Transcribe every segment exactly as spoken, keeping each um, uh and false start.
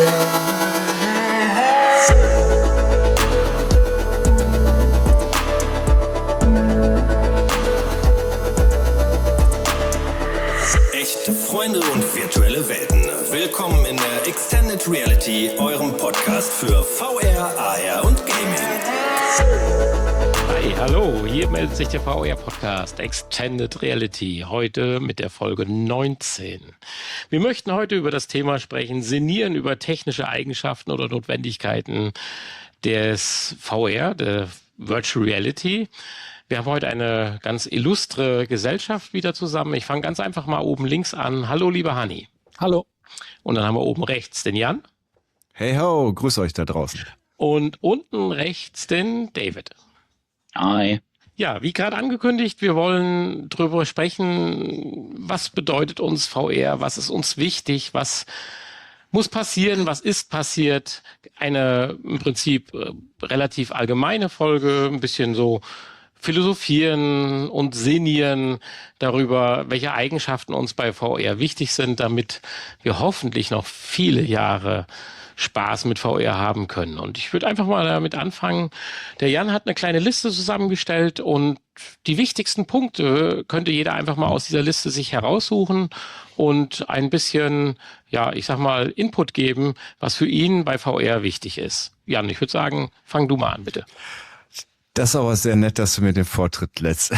Echte Freunde und virtuelle Welten. Willkommen in der Extended Reality, eurem Podcast für V R, A R und Gaming. Hi, hallo, hier meldet sich der V R-Podcast Extended Reality, heute mit der Folge neunzehn. Wir möchten heute über das Thema sprechen, sinnieren über technische Eigenschaften oder Notwendigkeiten des V R, der Virtual Reality. Wir haben heute eine ganz illustre Gesellschaft wieder zusammen. Ich fange ganz einfach mal oben links an. Hallo, lieber Hanni. Hallo. Und dann haben wir oben rechts den Jan. Hey ho, grüß euch da draußen. Und unten rechts den David. Hi. Ja, wie gerade angekündigt, wir wollen drüber sprechen, was bedeutet uns V R, was ist uns wichtig, was muss passieren, was ist passiert. Eine im Prinzip äh, relativ allgemeine Folge, ein bisschen so philosophieren und sinnieren darüber, welche Eigenschaften uns bei V R wichtig sind, damit wir hoffentlich noch viele Jahre Spaß mit V R haben können. Und ich würde einfach mal damit anfangen. Der Jan hat eine kleine Liste zusammengestellt und die wichtigsten Punkte könnte jeder einfach mal aus dieser Liste sich heraussuchen und ein bisschen, ja, ich sag mal, Input geben, was für ihn bei V R wichtig ist. Jan, ich würde sagen, fang du mal an, bitte. Das ist aber sehr nett, dass du mir den Vortritt lässt.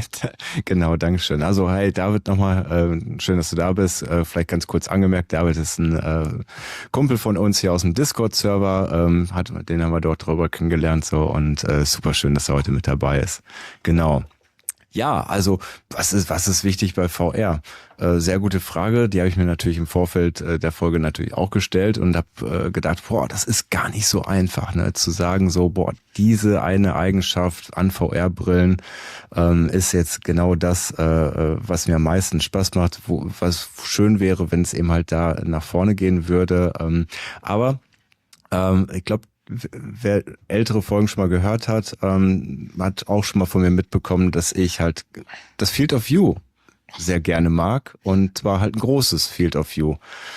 Genau, Dankeschön. Also hi David nochmal, äh, schön, dass du da bist. Äh, vielleicht ganz kurz angemerkt, David ist ein äh, Kumpel von uns hier aus dem Discord-Server, ähm, hat, den haben wir dort drüber kennengelernt so und äh, super schön, dass er heute mit dabei ist. Genau. Ja, also was ist was ist wichtig bei V R? Äh, sehr gute Frage, die habe ich mir natürlich im Vorfeld äh, der Folge natürlich auch gestellt und habe äh, gedacht, boah, das ist gar nicht so einfach, ne, zu sagen so, boah, diese eine Eigenschaft an V R-Brillen ähm, ist jetzt genau das, äh, was mir am meisten Spaß macht, wo, was schön wäre, wenn es eben halt da nach vorne gehen würde. Ähm, aber ähm, ich glaube, wer ältere Folgen schon mal gehört hat, ähm, hat auch schon mal von mir mitbekommen, dass ich halt das Field of View sehr gerne mag und zwar halt ein großes Field of View.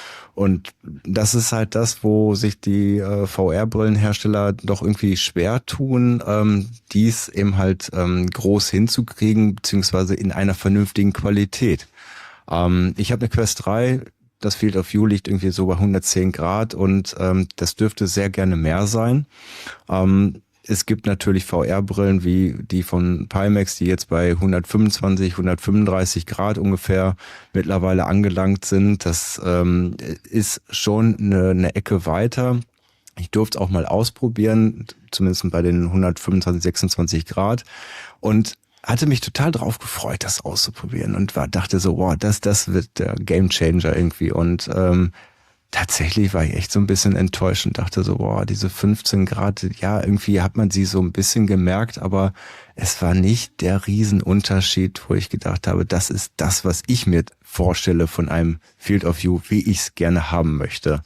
Und das ist halt das, wo sich die äh, V R-Brillenhersteller doch irgendwie schwer tun, ähm, dies eben halt ähm, groß hinzukriegen, beziehungsweise in einer vernünftigen Qualität. Ähm, ich habe eine Quest drei, das Field of View liegt irgendwie so bei hundertzehn Grad und ähm, das dürfte sehr gerne mehr sein. Ähm, es gibt natürlich V R-Brillen wie die von Pimax, die jetzt bei hundertfünfundzwanzig, hundertfünfunddreißig Grad ungefähr mittlerweile angelangt sind. Das ähm, ist schon eine, eine Ecke weiter. Ich durfte es auch mal ausprobieren, zumindest bei den hundertfünfundzwanzig, sechsundzwanzig Grad. Und hatte mich total drauf gefreut, das auszuprobieren und war dachte so, wow, das das wird der Gamechanger irgendwie und ähm, tatsächlich war ich echt so ein bisschen enttäuscht und dachte so, wow, diese fünfzehn Grad, ja, irgendwie hat man sie so ein bisschen gemerkt, aber es war nicht der Riesenunterschied, wo ich gedacht habe, das ist das, was ich mir vorstelle von einem Field of View, wie ich es gerne haben möchte.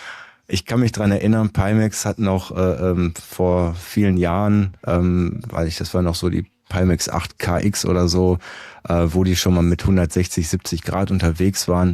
Ich kann mich dran erinnern, Pimax hat noch äh, ähm, vor vielen Jahren, ähm, weil ich das war noch so die Pimax acht K X oder so, äh, wo die schon mal mit hundertsechzig, siebzig Grad unterwegs waren.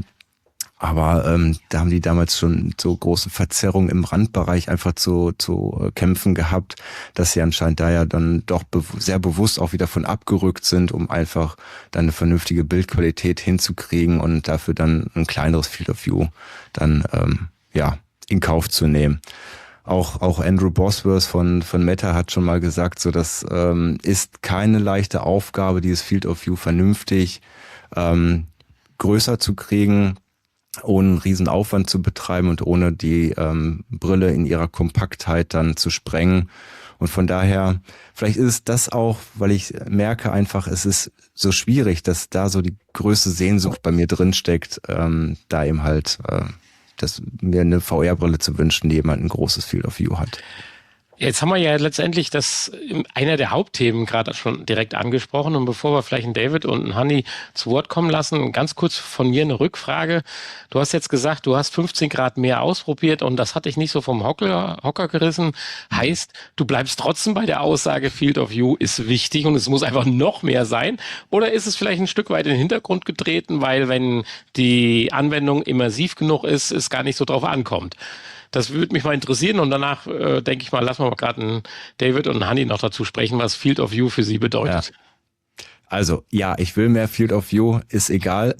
Aber ähm, da haben die damals schon so große Verzerrungen im Randbereich einfach zu, zu äh, kämpfen gehabt, dass sie anscheinend da ja dann doch be- sehr bewusst auch wieder von abgerückt sind, um einfach dann eine vernünftige Bildqualität hinzukriegen und dafür dann ein kleineres Field of View dann ähm, ja in Kauf zu nehmen. Auch auch Andrew Bosworth von von Meta hat schon mal gesagt, so das ähm, ist keine leichte Aufgabe, dieses Field of View vernünftig ähm, größer zu kriegen, ohne einen riesen Aufwand zu betreiben und ohne die ähm, Brille in ihrer Kompaktheit dann zu sprengen. Und von daher, vielleicht ist es das auch, weil ich merke einfach, es ist so schwierig, dass da so die größte Sehnsucht bei mir drin steckt, ähm, da eben halt äh, das, mir eine V R-Brille zu wünschen, die jemand ein großes Field of View hat. Jetzt haben wir ja letztendlich das einer der Hauptthemen gerade schon direkt angesprochen. Und bevor wir vielleicht einen David und einen Hanni zu Wort kommen lassen, ganz kurz von mir eine Rückfrage. Du hast jetzt gesagt, du hast fünfzehn Grad mehr ausprobiert und das hat dich nicht so vom Hocker, Hocker gerissen. Heißt, du bleibst trotzdem bei der Aussage, Field of View ist wichtig und es muss einfach noch mehr sein? Oder ist es vielleicht ein Stück weit in den Hintergrund getreten, weil wenn die Anwendung immersiv genug ist, es gar nicht so drauf ankommt? Das würde mich mal interessieren und danach äh, denke ich mal, lassen wir mal gerade einen David und einen Hanni noch dazu sprechen, was Field of View für sie bedeutet. Ja. Also, ja, ich will mehr Field of View, ist egal.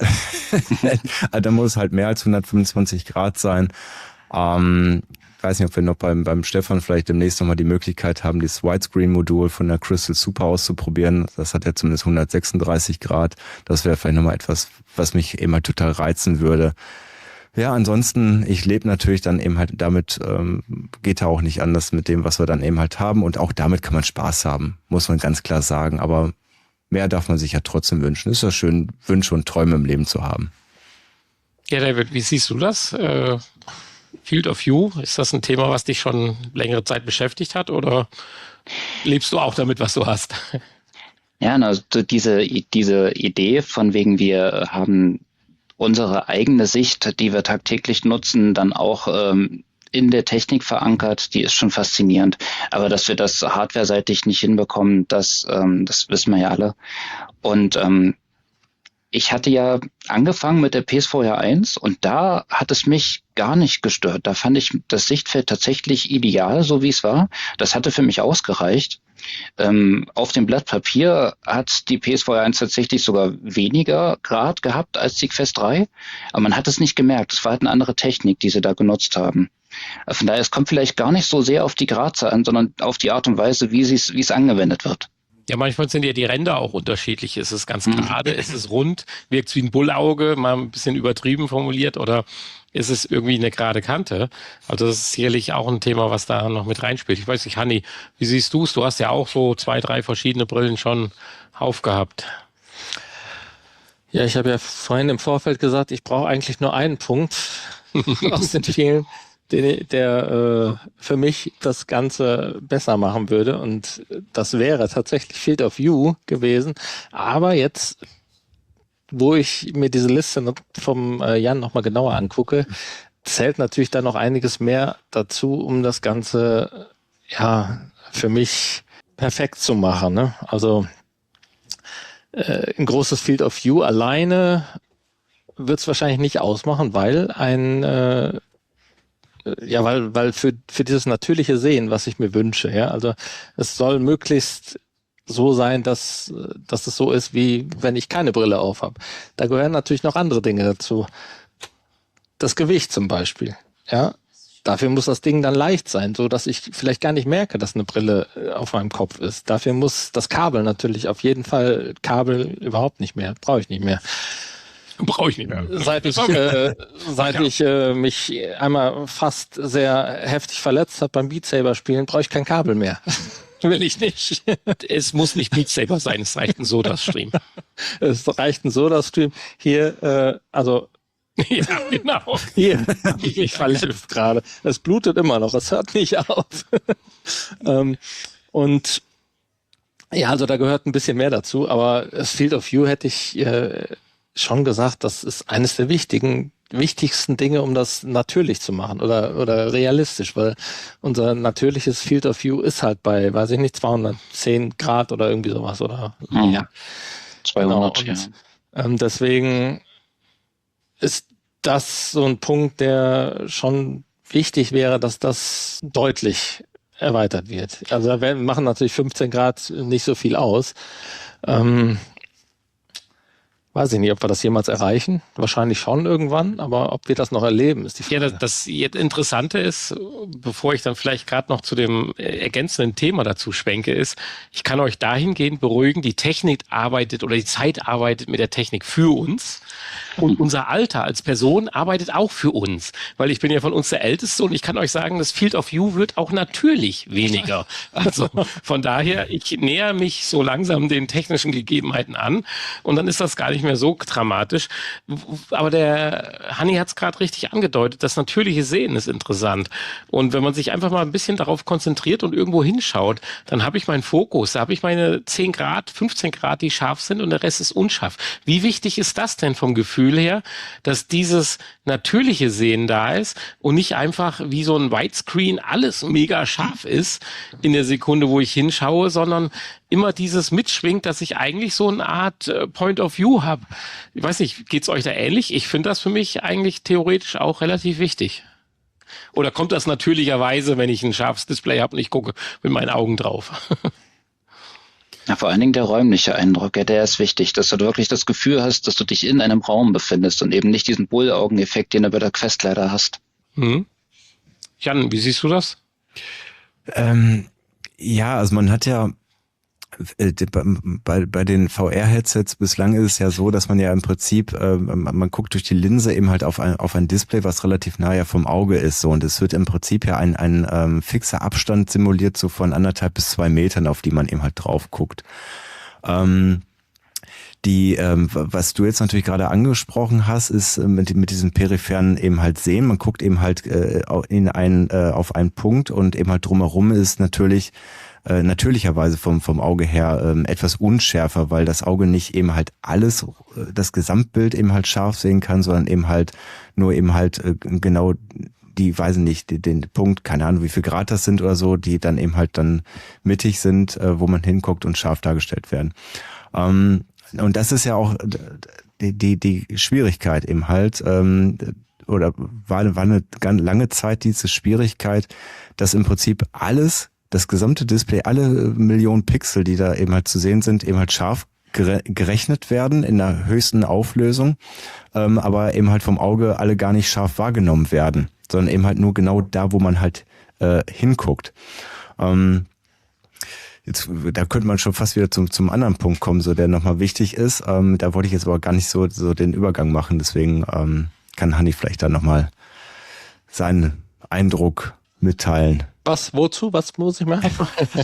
Da muss halt mehr als hundertfünfundzwanzig Grad sein. Ähm, ich weiß nicht, ob wir noch beim, beim Stefan vielleicht demnächst nochmal die Möglichkeit haben, dieses Widescreen-Modul von der Crystal Super auszuprobieren. Das hat ja zumindest hundertsechsunddreißig Grad. Das wäre vielleicht nochmal etwas, was mich eben halt total reizen würde. Ja, ansonsten, ich lebe natürlich dann eben halt damit, ähm, geht ja auch nicht anders mit dem, was wir dann eben halt haben. Und auch damit kann man Spaß haben, muss man ganz klar sagen. Aber mehr darf man sich ja trotzdem wünschen. Es ist ja schön, Wünsche und Träume im Leben zu haben. Ja, David, wie siehst du das? Äh, Field of View, ist das ein Thema, was dich schon längere Zeit beschäftigt hat oder lebst du auch damit, was du hast? Ja, also diese, diese Idee von wegen, wir haben unsere eigene Sicht, die wir tagtäglich nutzen, dann auch ähm, in der Technik verankert, die ist schon faszinierend. Aber dass wir das hardwareseitig nicht hinbekommen, das, ähm, das wissen wir ja alle. Und ähm, ich hatte ja angefangen mit der P S V R eins und da hat es mich gar nicht gestört. Da fand ich das Sichtfeld tatsächlich ideal, so wie es war. Das hatte für mich ausgereicht. Ähm, auf dem Blatt Papier hat die P S V R eins tatsächlich sogar weniger Grad gehabt als die Quest drei. Aber man hat es nicht gemerkt. Es war halt eine andere Technik, die sie da genutzt haben. Von daher, es kommt vielleicht gar nicht so sehr auf die Gradzahl an, sondern auf die Art und Weise, wie es, wie es angewendet wird. Ja, manchmal sind ja die Ränder auch unterschiedlich. Ist es ganz gerade, ist es rund, wirkt es wie ein Bullauge, mal ein bisschen übertrieben formuliert, oder ist es irgendwie eine gerade Kante? Also das ist sicherlich auch ein Thema, was da noch mit reinspielt. Ich weiß nicht, Hanni, wie siehst du es? Du hast ja auch so zwei, drei verschiedene Brillen schon aufgehabt. Ja, ich habe ja vorhin im Vorfeld gesagt, ich brauche eigentlich nur einen Punkt aus den vielen, der, der äh, für mich das Ganze besser machen würde. Und das wäre tatsächlich Field of View gewesen. Aber jetzt, wo ich mir diese Liste vom äh, Jan nochmal genauer angucke, zählt natürlich da noch einiges mehr dazu, um das Ganze ja für mich perfekt zu machen. Ne? Also äh, ein großes Field of View alleine wird es wahrscheinlich nicht ausmachen, weil ein äh, ja, weil weil für für dieses natürliche Sehen, was ich mir wünsche, ja, also es soll möglichst so sein, dass dass es so ist, wie wenn ich keine Brille auf habe. Da gehören natürlich noch andere Dinge dazu. Das Gewicht zum Beispiel, ja. Dafür muss das Ding dann leicht sein, so dass ich vielleicht gar nicht merke, dass eine Brille auf meinem Kopf ist. Dafür muss das Kabel natürlich auf jeden Fall, Kabel überhaupt nicht mehr, brauche ich nicht mehr. Brauche ich nicht mehr. Seit ich, äh, seit ja. ich äh, mich einmal fast sehr heftig verletzt habe beim Beat Saber spielen, brauche ich kein Kabel mehr. Will ich nicht. Es muss nicht Beat Saber sein, es reicht ein Soda-Stream. Es reicht ein Soda-Stream. Hier, äh, also ja, genau. Hier habe ich mich verletzt gerade. Es blutet immer noch, es hört nicht auf. ähm, und ja, also da gehört ein bisschen mehr dazu, aber das Field of View hätte ich äh, schon gesagt, das ist eines der wichtigen, wichtigsten Dinge, um das natürlich zu machen oder oder realistisch, weil unser natürliches Field of View ist halt bei, weiß ich nicht, zweihundertzehn Grad oder irgendwie sowas, oder? Mhm. Ja. zweihundert, genau. Und, ja. Ähm, deswegen ist das so ein Punkt, der schon wichtig wäre, dass das deutlich erweitert wird. Also wir machen natürlich fünfzehn Grad nicht so viel aus. Ähm, weiß ich nicht, ob wir das jemals erreichen. Wahrscheinlich schon irgendwann, aber ob wir das noch erleben, ist die Frage. Ja, das, das jetzt Interessante ist, bevor ich dann vielleicht gerade noch zu dem ergänzenden Thema dazu schwenke, ist, ich kann euch dahingehend beruhigen, die Technik arbeitet oder die Zeit arbeitet mit der Technik für uns. Und unser Alter als Person arbeitet auch für uns, weil ich bin ja von uns der Älteste und ich kann euch sagen, das Field of View wird auch natürlich weniger. Also von daher, ich näher mich so langsam den technischen Gegebenheiten an und dann ist das gar nicht mehr so dramatisch. Aber der Hanni hat es gerade richtig angedeutet, das natürliche Sehen ist interessant. Und wenn man sich einfach mal ein bisschen darauf konzentriert und irgendwo hinschaut, dann habe ich meinen Fokus, da habe ich meine zehn Grad, fünfzehn Grad, die scharf sind und der Rest ist unscharf. Wie wichtig ist das denn vom Gefühl her, dass dieses natürliche Sehen da ist und nicht einfach wie so ein Widescreen alles mega scharf ist in der Sekunde, wo ich hinschaue, sondern immer dieses mitschwingt, dass ich eigentlich so eine Art äh, Point of View habe. Ich weiß nicht, geht's euch da ähnlich? Ich finde das für mich eigentlich theoretisch auch relativ wichtig. Oder kommt das natürlicherweise, wenn ich ein scharfes Display habe und ich gucke mit meinen Augen drauf? Ja, vor allen Dingen der räumliche Eindruck, ja, der ist wichtig, dass du wirklich das Gefühl hast, dass du dich in einem Raum befindest und eben nicht diesen Bullaugeneffekt, den du bei der Quest leider hast. Mhm. Jan, wie siehst du das? Ähm, ja, also man hat ja äh, bei, bei den V R-Headsets bislang ist es ja so, dass man ja im Prinzip, äh, man guckt durch die Linse eben halt auf ein, auf ein Display, was relativ nah ja vom Auge ist, so, und es wird im Prinzip ja ein, ein ähm, fixer Abstand simuliert, so von anderthalb bis zwei Metern, auf die man eben halt drauf guckt. Ähm, Die, ähm, was du jetzt natürlich gerade angesprochen hast, ist äh, mit, mit diesem peripheren eben halt sehen. Man guckt eben halt äh, in einen, äh, auf einen Punkt und eben halt drumherum ist natürlich äh, natürlicherweise vom, vom Auge her ähm, etwas unschärfer, weil das Auge nicht eben halt alles, äh, das Gesamtbild eben halt scharf sehen kann, sondern eben halt nur eben halt äh, genau die, weiß nicht, den, den Punkt, keine Ahnung, wie viel Grad das sind oder so, die dann eben halt dann mittig sind, äh, wo man hinguckt und scharf dargestellt werden. Ähm, Und das ist ja auch die, die, die Schwierigkeit eben halt, ähm, oder war, war eine ganz lange Zeit diese Schwierigkeit, dass im Prinzip alles, das gesamte Display, alle Millionen Pixel, die da eben halt zu sehen sind, eben halt scharf gere- gerechnet werden in der höchsten Auflösung, ähm, aber eben halt vom Auge alle gar nicht scharf wahrgenommen werden, sondern eben halt nur genau da, wo man halt äh, hinguckt. Ähm, Jetzt, da könnte man schon fast wieder zum, zum anderen Punkt kommen, so der nochmal wichtig ist. Ähm, da wollte ich jetzt aber gar nicht so, so den Übergang machen. Deswegen ähm, kann Hanni vielleicht da nochmal seinen Eindruck mitteilen. Was, wozu? Was muss ich machen?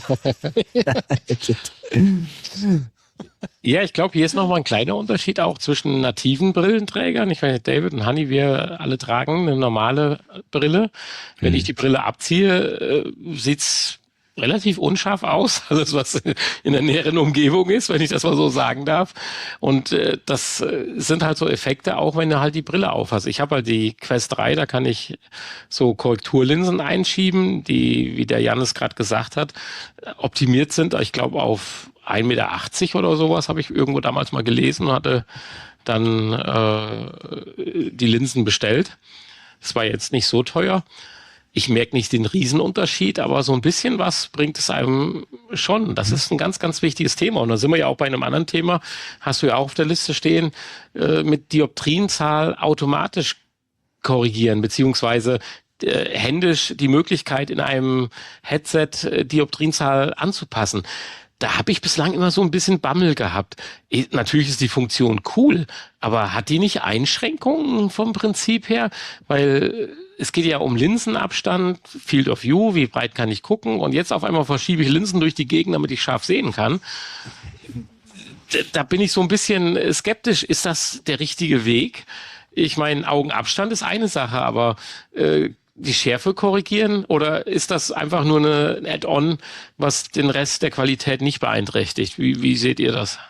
Ja, ich glaube, hier ist nochmal ein kleiner Unterschied auch zwischen nativen Brillenträgern. Ich weiß nicht, David und Hanni, wir alle tragen eine normale Brille. Wenn Mhm. ich die Brille abziehe, äh, sieht's relativ unscharf aus, alles was in der näheren Umgebung ist, wenn ich das mal so sagen darf. Und äh, das äh, sind halt so Effekte, auch wenn du halt die Brille aufhast. Ich habe halt die Quest drei, da kann ich so Korrekturlinsen einschieben, die, wie der Jannis gerade gesagt hat, optimiert sind. Ich glaube auf ein Meter achtzig oder sowas habe ich irgendwo damals mal gelesen und hatte dann äh, die Linsen bestellt. Das war jetzt nicht so teuer. Ich merke nicht den Riesenunterschied, aber so ein bisschen was bringt es einem schon. Das ist ein ganz, ganz wichtiges Thema. Und da sind wir ja auch bei einem anderen Thema, hast du ja auch auf der Liste stehen, äh, mit Dioptrienzahl automatisch korrigieren, beziehungsweise äh, händisch die Möglichkeit in einem Headset äh, Dioptrienzahl anzupassen. Da habe ich bislang immer so ein bisschen Bammel gehabt. Eh, natürlich ist die Funktion cool, aber hat die nicht Einschränkungen vom Prinzip her? Weil es geht ja um Linsenabstand, Field of View, wie breit kann ich gucken? Und jetzt auf einmal verschiebe ich Linsen durch die Gegend, damit ich scharf sehen kann. Da bin ich so ein bisschen skeptisch. Ist das der richtige Weg? Ich meine, Augenabstand ist eine Sache, aber äh, die Schärfe korrigieren? Oder ist das einfach nur eine, ein Add-on, was den Rest der Qualität nicht beeinträchtigt? Wie, wie seht ihr das?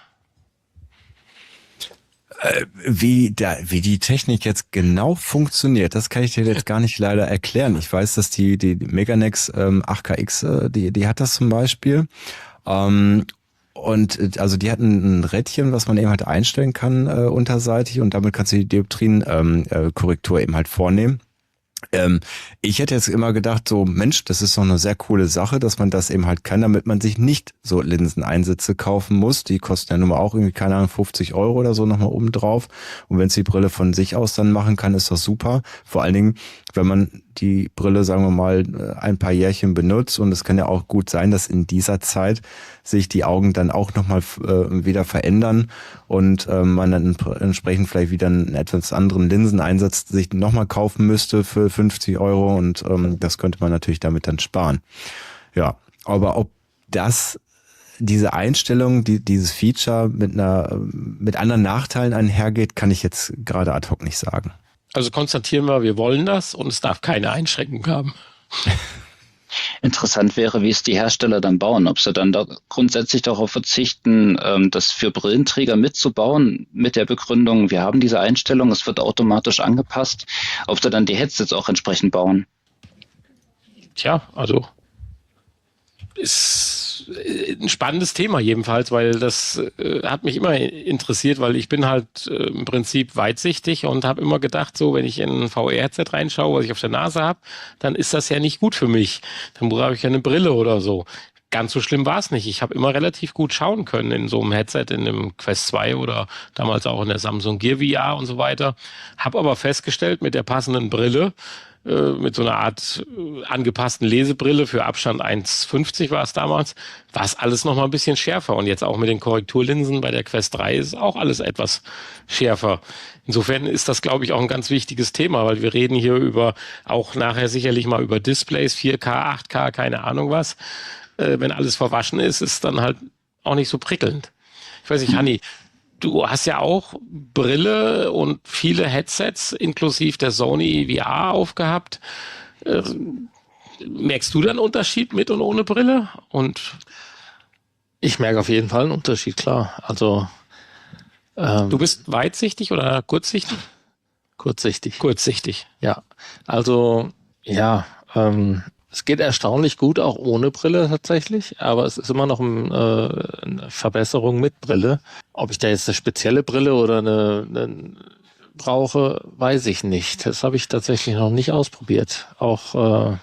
Äh, wie, da, wie die Technik jetzt genau funktioniert, das kann ich dir jetzt gar nicht leider erklären. Ich weiß, dass die, die, die Meganex ähm, acht K X, äh, die, die hat das zum Beispiel. Ähm, Und äh, also die hatten ein Rädchen, was man eben halt einstellen kann äh, unterseitig, und damit kannst du die Dioptrien-Korrektur ähm, äh, eben halt vornehmen. Ähm, ich hätte jetzt immer gedacht, so Mensch, das ist doch eine sehr coole Sache, dass man das eben halt kann, damit man sich nicht so Linseneinsätze kaufen muss. Die kosten ja nun mal auch irgendwie, keine Ahnung, fünfzig Euro oder so nochmal oben drauf. Und wenn es die Brille von sich aus dann machen kann, ist das super. Vor allen Dingen, wenn man die Brille, sagen wir mal, ein paar Jährchen benutzt, und es kann ja auch gut sein, dass in dieser Zeit sich die Augen dann auch nochmal äh, wieder verändern und äh, man dann entsprechend vielleicht wieder einen etwas anderen Linseneinsatz sich nochmal kaufen müsste für fünfzig Euro, und ähm, das könnte man natürlich damit dann sparen. Ja, aber ob das, diese Einstellung, die, dieses Feature mit einer, mit anderen Nachteilen einhergeht, kann ich jetzt gerade ad hoc nicht sagen. Also konstatieren wir, wir wollen das und es darf keine Einschränkung haben. Interessant wäre, wie es die Hersteller dann bauen, ob sie dann da grundsätzlich darauf verzichten, ähm, das für Brillenträger mitzubauen, mit der Begründung, wir haben diese Einstellung, es wird automatisch angepasst, ob sie dann die Headsets auch entsprechend bauen. Tja, also ist ist ein spannendes Thema jedenfalls, weil das äh, hat mich immer interessiert, weil ich bin halt äh, im Prinzip weitsichtig und habe immer gedacht, so wenn ich in ein V R-Headset reinschaue, was ich auf der Nase habe, dann ist das ja nicht gut für mich. Dann brauche ich ja eine Brille oder so. Ganz so schlimm war es nicht. Ich habe immer relativ gut schauen können in so einem Headset, in dem Quest zwei oder damals auch in der Samsung Gear V R und so weiter. Habe aber festgestellt, mit der passenden Brille, äh, mit so einer Art äh, angepassten Lesebrille für Abstand eins fünfzig war es damals, war es alles noch mal ein bisschen schärfer. Und jetzt auch mit den Korrekturlinsen bei der Quest drei ist auch alles etwas schärfer. Insofern ist das, glaube ich, auch ein ganz wichtiges Thema, weil wir reden hier über, auch nachher sicherlich mal über Displays, vier K, acht K, keine Ahnung was. Wenn alles verwaschen ist, ist dann halt auch nicht so prickelnd. Ich weiß nicht, Hanni, du hast ja auch Brille und viele Headsets inklusive der Sony V R aufgehabt. Äh, merkst du dann einen Unterschied mit und ohne Brille? Und ich merke auf jeden Fall einen Unterschied, klar. Also ähm, du bist weitsichtig oder kurzsichtig? Kurzsichtig. Kurzsichtig. Ja, also ja, ähm, es geht erstaunlich gut, auch ohne Brille tatsächlich, aber es ist immer noch ein, äh, eine Verbesserung mit Brille. Ob ich da jetzt eine spezielle Brille oder eine, eine brauche, weiß ich nicht. Das habe ich tatsächlich noch nicht ausprobiert. Auch äh,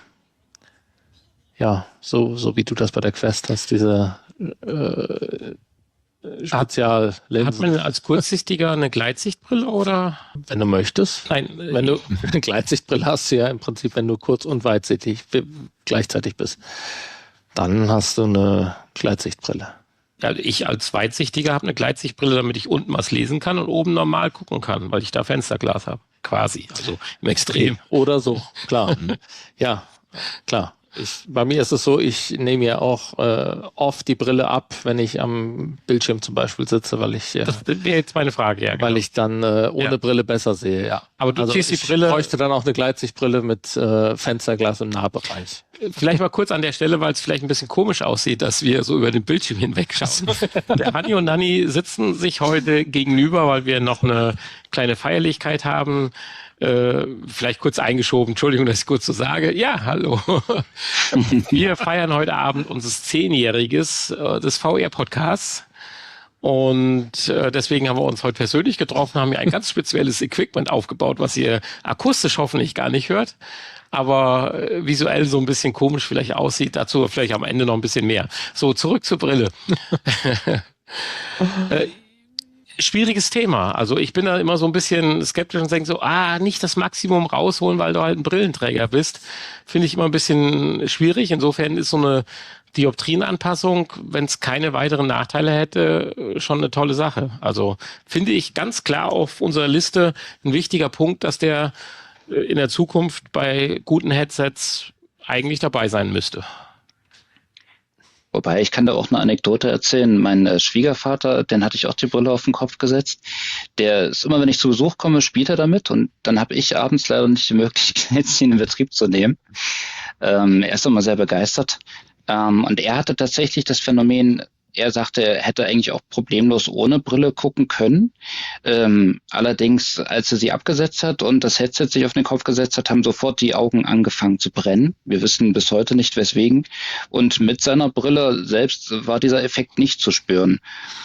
ja, so so wie du das bei der Quest hast, diese äh, Speziallinsen. Hat man als Kurzsichtiger eine Gleitsichtbrille oder? Wenn du möchtest. Nein, Wenn du eine Gleitsichtbrille hast, ja im Prinzip, wenn du kurz- und weitsichtig gleichzeitig bist, dann hast du eine Gleitsichtbrille. Ja, ich als Weitsichtiger habe eine Gleitsichtbrille, damit ich unten was lesen kann und oben normal gucken kann, weil ich da Fensterglas habe. Quasi, also im Extrem. Oder so, klar. Ja, klar. Ich, bei mir ist es so, ich nehme ja auch äh, oft die Brille ab, wenn ich am Bildschirm zum Beispiel sitze, weil ich äh, Das wäre jetzt meine Frage, ja. Genau. weil ich dann äh, ohne Ja. Brille besser sehe, ja. Aber du also ziehst die ich Brille- bräuchte dann auch eine Gleitsichtbrille mit äh, Fensterglas im Nahbereich. Vielleicht mal kurz an der Stelle, weil es vielleicht ein bisschen komisch aussieht, dass wir so über den Bildschirm hinwegschauen. Der Hanni und Nanni sitzen sich heute gegenüber, weil wir noch eine kleine Feierlichkeit haben. Äh, vielleicht kurz eingeschoben, Entschuldigung, dass ich kurz so sage. Ja, hallo. Wir feiern heute Abend unseres Zehnjähriges äh, des V R-Podcasts. Und äh, deswegen haben wir uns heute persönlich getroffen, haben hier ein ganz spezielles Equipment aufgebaut, was ihr akustisch hoffentlich gar nicht hört, aber äh, visuell so ein bisschen komisch vielleicht aussieht. Dazu vielleicht am Ende noch ein bisschen mehr. So, zurück zur Brille. äh, Schwieriges Thema. Also ich bin da immer so ein bisschen skeptisch und denke so, ah, nicht das Maximum rausholen, weil du halt ein Brillenträger bist. Finde ich immer ein bisschen schwierig. Insofern ist so eine Dioptrienanpassung, wenn es keine weiteren Nachteile hätte, schon eine tolle Sache. Also finde ich ganz klar auf unserer Liste ein wichtiger Punkt, dass der in der Zukunft bei guten Headsets eigentlich dabei sein müsste. Wobei, ich kann da auch eine Anekdote erzählen. Mein äh, Schwiegervater, den hatte ich auch die Brille auf den Kopf gesetzt. Der ist immer, wenn ich zu Besuch komme, spielt er damit und dann habe ich abends leider nicht die Möglichkeit, sie in den Betrieb zu nehmen. Ähm, er ist immer sehr begeistert. Ähm, und er hatte tatsächlich das Phänomen, er sagte, er hätte eigentlich auch problemlos ohne Brille gucken können. Ähm, allerdings, als er sie abgesetzt hat und das Headset sich auf den Kopf gesetzt hat, haben sofort die Augen angefangen zu brennen. Wir wissen bis heute nicht, weswegen. Und mit seiner Brille selbst war dieser Effekt nicht zu spüren.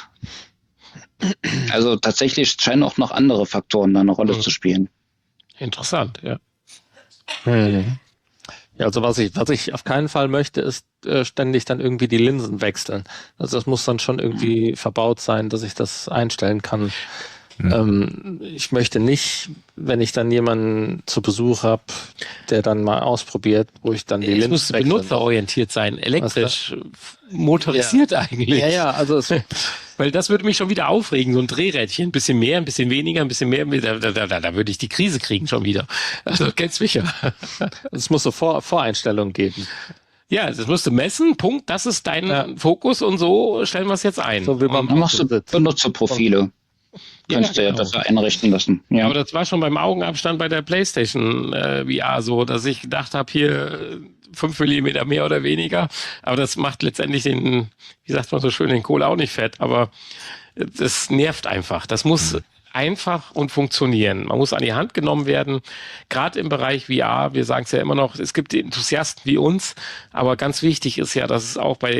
Also tatsächlich scheinen auch noch andere Faktoren da eine Rolle Mhm. zu spielen. Interessant, ja. Mhm. Ja, also was ich, was ich auf keinen Fall möchte, ist äh, ständig dann irgendwie die Linsen wechseln. Also das muss dann schon irgendwie verbaut sein, dass ich das einstellen kann. Mhm. Ähm, ich möchte nicht, wenn ich dann jemanden zu Besuch habe, der dann mal ausprobiert, wo ich dann die Es Linsen muss wechseln muss. benutzerorientiert sein, elektrisch, motorisiert eigentlich. Ja, ja, also es, Weil das würde mich schon wieder aufregen, so ein Drehrädchen, ein bisschen mehr, ein bisschen weniger, ein bisschen mehr, da, da, da, da würde ich die Krise kriegen schon wieder. Also kennst mich ja. es muss so Vor Voreinstellungen geben. Ja, das musst du messen, Punkt, das ist dein Ja. Fokus und so stellen wir es jetzt ein. So wie beim Dann machst du Autositz. Benutzerprofile. Ja, Kannst du ja genau. besser einrichten lassen. Ja. Aber das war schon beim Augenabstand bei der PlayStation äh, V R so, dass ich gedacht habe, hier äh, fünf Millimeter mehr oder weniger. Aber das macht letztendlich den, wie sagt man so schön, den Kohl auch nicht fett. Aber äh, das nervt einfach. Das muss einfach und funktionieren. Man muss an die Hand genommen werden. Gerade im Bereich V R, wir sagen es ja immer noch, es gibt Enthusiasten wie uns. Aber ganz wichtig ist ja, dass es auch bei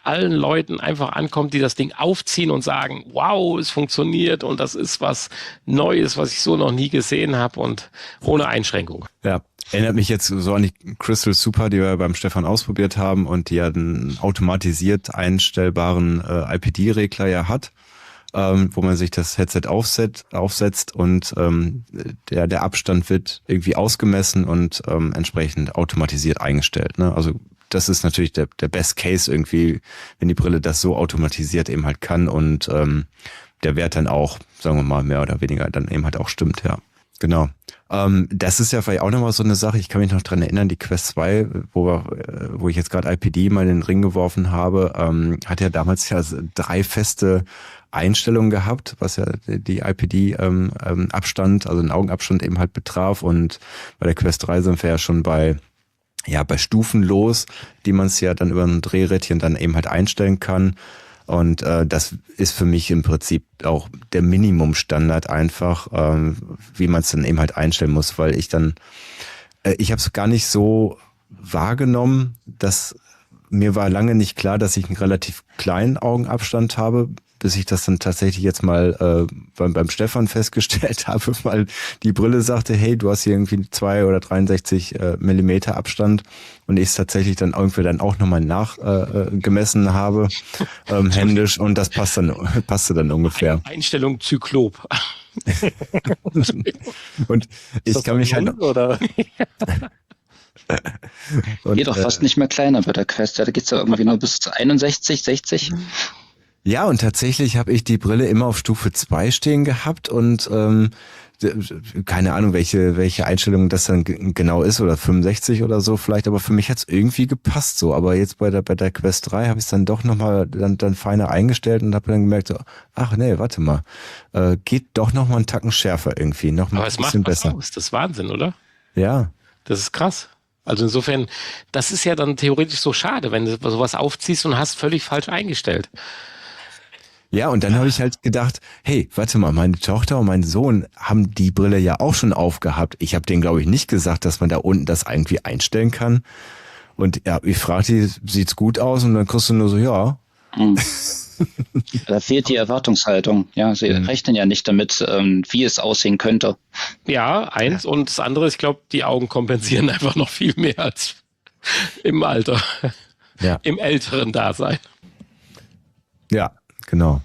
allen Leuten einfach ankommt, die das Ding aufziehen und sagen, wow, es funktioniert und das ist was Neues, was ich so noch nie gesehen habe und ohne Einschränkung. Ja, erinnert mich jetzt so an die Crystal Super, die wir beim Stefan ausprobiert haben und die ja einen automatisiert einstellbaren äh, I P D-Regler ja hat, ähm, wo man sich das Headset aufset, aufsetzt und ähm, der, der Abstand wird irgendwie ausgemessen und ähm, entsprechend automatisiert eingestellt. Ne? Also das ist natürlich der, der Best Case irgendwie, wenn die Brille das so automatisiert eben halt kann und ähm, der Wert dann auch, sagen wir mal, mehr oder weniger dann eben halt auch stimmt, ja. Genau. Ähm, das ist ja vielleicht auch nochmal so eine Sache, ich kann mich noch dran erinnern, die Quest zwei, wo, wir, wo ich jetzt gerade I P D mal in den Ring geworfen habe, ähm, hat ja damals ja drei feste Einstellungen gehabt, was ja die I P D-Abstand, ähm, also den Augenabstand eben halt betraf und bei der Quest drei sind wir ja schon bei ja bei Stufen los, die man es ja dann über ein Drehrädchen dann eben halt einstellen kann. Und äh, das ist für mich im Prinzip auch der Minimumstandard einfach, ähm, wie man es dann eben halt einstellen muss, weil ich dann, äh, ich habe es gar nicht so wahrgenommen, dass mir war lange nicht klar, dass ich einen relativ kleinen Augenabstand habe, bis ich das dann tatsächlich jetzt mal äh, beim, beim Stefan festgestellt habe, weil die Brille sagte, hey, du hast hier irgendwie zwei oder dreiundsechzig äh, Millimeter Abstand und ich es tatsächlich dann irgendwie dann auch nochmal nachgemessen äh, habe, ähm, händisch und das passt dann, passte dann ungefähr. Einstellung Zyklop. Und ich kann mich halt... Oder? Und, geht doch fast äh, nicht mehr kleiner bei der Quest. Ja, da geht's ja irgendwie nur bis zu einundsechzig, sechzig. Ja, und tatsächlich habe ich die Brille immer auf Stufe zwei stehen gehabt und ähm, keine Ahnung, welche welche Einstellung das dann g- genau ist oder fünfundsechzig oder so vielleicht, aber für mich hat's irgendwie gepasst so. Aber jetzt bei der bei der Quest drei habe ich es dann doch nochmal dann, dann feiner eingestellt und habe dann gemerkt, so, ach nee, warte mal, äh, geht doch nochmal einen Tacken schärfer irgendwie, nochmal ein bisschen besser. Aber es macht was aus. Das ist Wahnsinn, oder? Ja. Das ist krass. Also insofern, das ist ja dann theoretisch so schade, wenn du sowas aufziehst und hast völlig falsch eingestellt. Ja, und dann habe ich halt gedacht, hey, warte mal, meine Tochter und mein Sohn haben die Brille ja auch schon aufgehabt. Ich habe denen, glaube ich, nicht gesagt, dass man da unten das irgendwie einstellen kann. Und ja, ich frage die, sieht's gut aus? Und dann kriegst du nur so, ja. Mhm. Da fehlt die Erwartungshaltung. Ja, sie mhm. rechnen ja nicht damit, ähm, wie es aussehen könnte. Ja, eins. Ja. Und das andere, ich glaube, die Augen kompensieren einfach noch viel mehr als im Alter. Ja. Im älteren Dasein. Ja. Genau.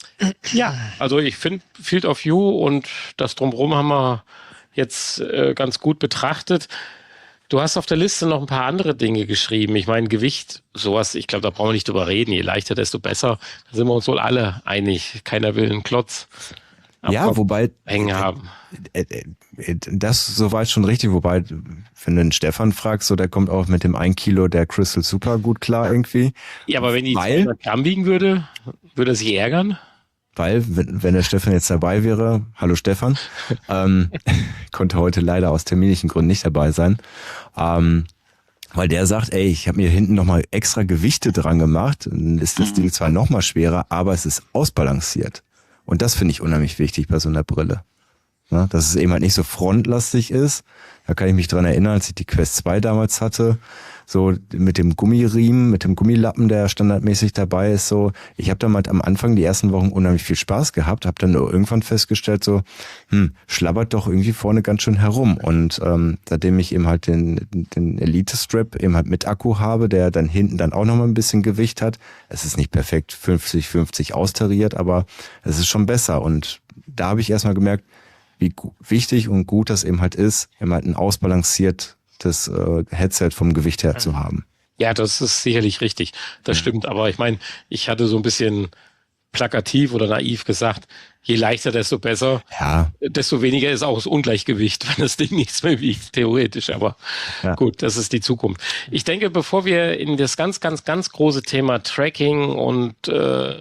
Ja, also ich finde Field of View und das Drumherum haben wir jetzt äh, ganz gut betrachtet. Du hast auf der Liste noch ein paar andere Dinge geschrieben. Ich meine, Gewicht, sowas, ich glaube, da brauchen wir nicht drüber reden. Je leichter, desto besser. Da sind wir uns wohl alle einig. Keiner will einen Klotz am ja, Kopf wobei hängen haben. Äh, äh, das soweit schon richtig. Wobei, wenn du den Stefan fragst, so der kommt auch mit dem ein Kilo der Crystal Super gut klar irgendwie. Ja, aber wenn die zweihundert Gramm wiegen würde, würde er sich ärgern? Weil, wenn, wenn der Stefan jetzt dabei wäre, hallo Stefan, ähm, konnte heute leider aus terminlichen Gründen nicht dabei sein, ähm, weil der sagt, ey, ich habe mir hinten nochmal extra Gewichte dran gemacht, dann ist das Ding zwar nochmal schwerer, aber es ist ausbalanciert. Und das finde ich unheimlich wichtig bei so einer Brille. Ja, dass es eben halt nicht so frontlastig ist. Da kann ich mich dran erinnern, als ich die Quest zwei damals hatte, so mit dem Gummiriemen, mit dem Gummilappen, der standardmäßig dabei ist, so. Ich habe damit am Anfang die ersten Wochen unheimlich viel Spaß gehabt, habe dann nur irgendwann festgestellt, so, hm, schlabbert doch irgendwie vorne ganz schön herum. Und ähm, seitdem ich eben halt den, den Elite-Strap eben halt mit Akku habe, der dann hinten dann auch nochmal ein bisschen Gewicht hat, es ist nicht perfekt fünfzig fünfzig austariert, aber es ist schon besser. Und da habe ich erstmal gemerkt, wie gu- wichtig und gut das eben halt ist, eben halt ein ausbalanciertes äh, Headset vom Gewicht her zu haben. Ja, das ist sicherlich richtig. Das ja. stimmt. Aber ich meine, ich hatte so ein bisschen plakativ oder naiv gesagt, je leichter, desto besser. Ja. Desto weniger ist auch das Ungleichgewicht, wenn das Ding nichts mehr wiegt, theoretisch. Aber ja. gut, das ist die Zukunft. Ich denke, bevor wir in das ganz, ganz, ganz große Thema Tracking und äh,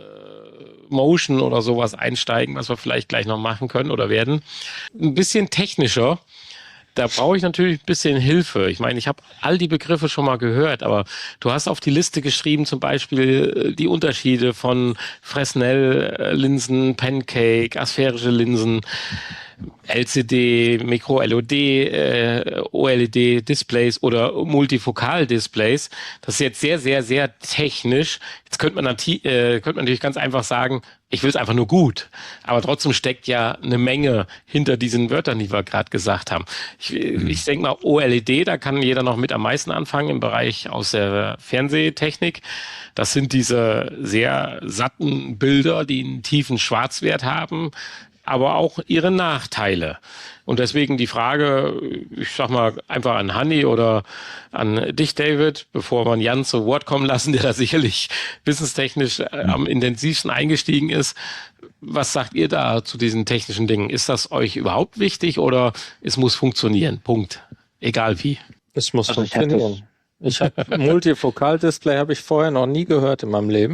Motion oder sowas einsteigen, was wir vielleicht gleich noch machen können oder werden, ein bisschen technischer. Da brauche ich natürlich ein bisschen Hilfe. Ich meine, ich habe all die Begriffe schon mal gehört, aber du hast auf die Liste geschrieben, zum Beispiel die Unterschiede von Fresnel-Linsen, Pancake, asphärische Linsen. L C D, Micro-L O D, äh, O L E D-Displays oder Multifokal-Displays. Das ist jetzt sehr, sehr, sehr technisch. Jetzt könnte man, nati- äh, könnte man natürlich ganz einfach sagen, ich will es einfach nur gut. Aber trotzdem steckt ja eine Menge hinter diesen Wörtern, die wir gerade gesagt haben. Ich, mhm. ich denke mal, O L E D, da kann jeder noch mit am meisten anfangen im Bereich aus der Fernsehtechnik. Das sind diese sehr satten Bilder, die einen tiefen Schwarzwert haben, aber auch ihre Nachteile. Und deswegen die Frage, ich sag mal einfach an Hanni oder an dich, David, bevor wir Jan zu Wort kommen lassen, der da sicherlich wissenstechnisch äh, am intensivsten eingestiegen ist. Was sagt ihr da zu diesen technischen Dingen? Ist das euch überhaupt wichtig oder es muss funktionieren? Punkt. Egal wie. Es muss Also funktionieren. Ich habe Multifokal-Display habe ich vorher noch nie gehört in meinem Leben.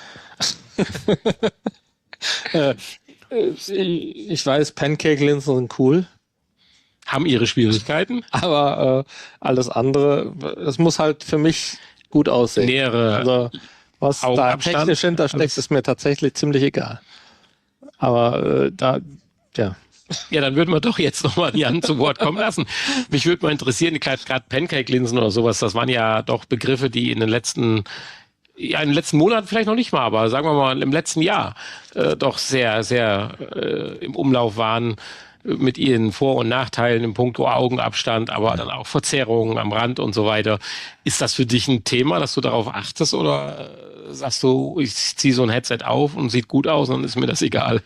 äh, ich weiß, Pancake-Linsen sind cool. Haben ihre Schwierigkeiten. Aber äh, alles andere, es muss halt für mich gut aussehen. Nähere also, was da technisch hintersteckt, ist mir tatsächlich ziemlich egal. Aber äh, da, ja. Ja, dann würden wir doch jetzt nochmal Jan zu Wort kommen lassen. Mich würde mal interessieren, gerade Pancake-Linsen oder sowas, das waren ja doch Begriffe, die in den letzten, ja, in den letzten Monaten vielleicht noch nicht mal, aber sagen wir mal im letzten Jahr äh, doch sehr, sehr äh, im Umlauf waren mit ihren Vor- und Nachteilen im Punkto Augenabstand, aber dann auch Verzerrungen am Rand und so weiter. Ist das für dich ein Thema, dass du darauf achtest oder sagst du, ich ziehe so ein Headset auf und sieht gut aus und dann ist mir das egal?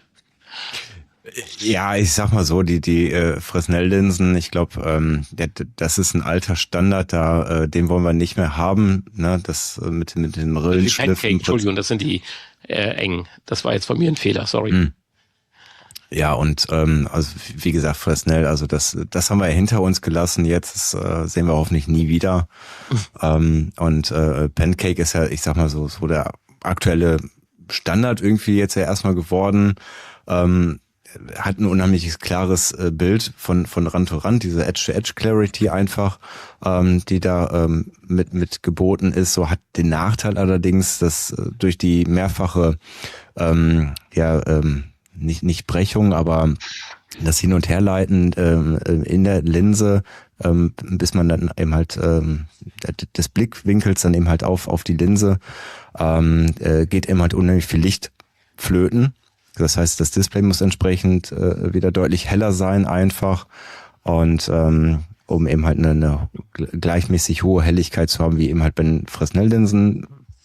Ja, ich sag mal so, die die äh, Fresnel-Linsen, ich glaube, ähm, das ist ein alter Standard, da äh, den wollen wir nicht mehr haben, ne? Das äh, mit mit den Rillenschliffen. Pancake, Entschuldigung, das sind die äh, eng. Das war jetzt von mir ein Fehler, sorry. Hm. Ja, und ähm, also wie gesagt, Fresnel, also das das haben wir ja hinter uns gelassen. Jetzt äh, sehen wir hoffentlich nie wieder. ähm, und äh, Pancake ist ja, ich sag mal so, so der aktuelle Standard irgendwie jetzt ja erstmal geworden. Ähm, hat ein unheimliches klares äh, Bild von von Rand zu Rand, diese Edge-to-Edge-Clarity einfach, ähm, die da ähm, mit mit geboten ist. So hat den Nachteil allerdings, dass äh, durch die mehrfache ähm, ja ähm, nicht nicht Brechung, aber das Hin- und Herleiten ähm, in der Linse, ähm, bis man dann eben halt ähm, des Blickwinkels dann eben halt auf auf die Linse ähm, äh, geht eben halt unheimlich viel Licht flöten. Das heißt, das Display muss entsprechend äh, wieder deutlich heller sein einfach und ähm, um eben halt eine, eine gleichmäßig hohe Helligkeit zu haben, wie eben halt bei den Fresnel-Linsen.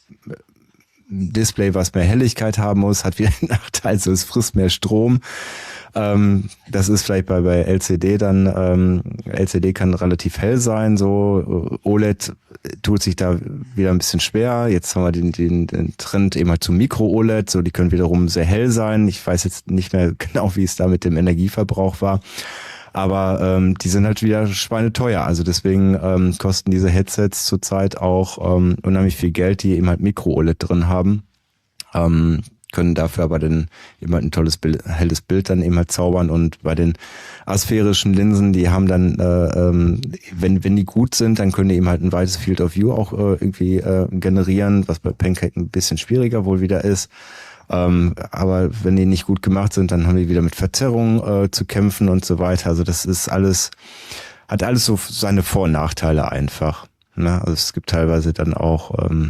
Display, was mehr Helligkeit haben muss, hat wieder einen Nachteil, also es frisst mehr Strom. Ähm, das ist vielleicht bei, bei L C D dann, ähm, L C D kann relativ hell sein, so O L E D tut sich da wieder ein bisschen schwer. Jetzt haben wir den, den, den Trend eben halt zum Micro-O L E D, so die können wiederum sehr hell sein. Ich weiß jetzt nicht mehr genau, wie es da mit dem Energieverbrauch war. Aber ähm, die sind halt wieder schweineteuer. Also deswegen ähm, kosten diese Headsets zurzeit auch ähm, unheimlich viel Geld, die eben halt Micro-O L E D drin haben. Ähm, können dafür aber dann eben halt ein tolles Bild, helles Bild dann eben halt zaubern. Und bei den asphärischen Linsen, die haben dann, äh, ähm, wenn wenn die gut sind, dann können die eben halt ein weites Field of View auch äh, irgendwie äh, generieren, was bei Pancake ein bisschen schwieriger wohl wieder ist. Ähm, aber wenn die nicht gut gemacht sind, dann haben die wieder mit Verzerrungen äh, zu kämpfen und so weiter. Also das ist alles, hat alles so seine Vor- und Nachteile einfach. Ne? Also es gibt teilweise dann auch, ähm,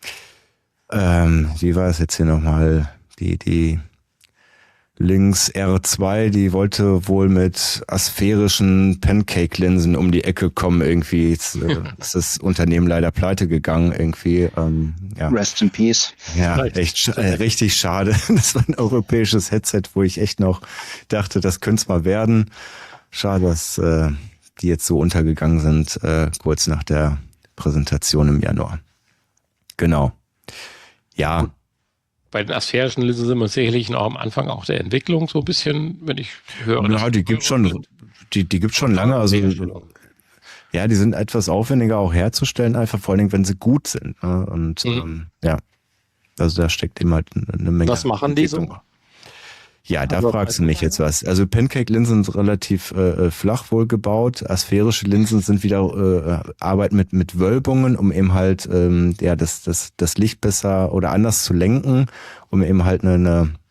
ähm, wie war es jetzt hier nochmal, die, die Lynx R zwei, die wollte wohl mit asphärischen Pancake-Linsen um die Ecke kommen irgendwie. Jetzt äh, ist das Unternehmen leider pleite gegangen irgendwie. Ähm, ja. Rest in Peace. Ja, echt sch- äh, richtig schade. Das war ein europäisches Headset, wo ich echt noch dachte, das könnte es mal werden. Schade, dass äh, die jetzt so untergegangen sind, äh, kurz nach der Präsentation im Januar. Genau. Ja. Bei den asphärischen Linsen sind wir sicherlich noch am Anfang auch der Entwicklung so ein bisschen, wenn ich höre. Ja, die gibt's schon, die, die gibt's schon lange. Also, ja, die sind etwas aufwendiger auch herzustellen, einfach vor allen Dingen, wenn sie gut sind. Ne? Und, mhm. ähm, ja, also da steckt eben halt eine Menge. Was machen die so? Ja, da also, fragst du mich jetzt was. Also Pancake-Linsen sind relativ äh, flach wohl gebaut. Asphärische Linsen sind wieder äh, Arbeit mit mit Wölbungen, um eben halt ähm, ja das das das Licht besser oder anders zu lenken, um eben halt eine, eine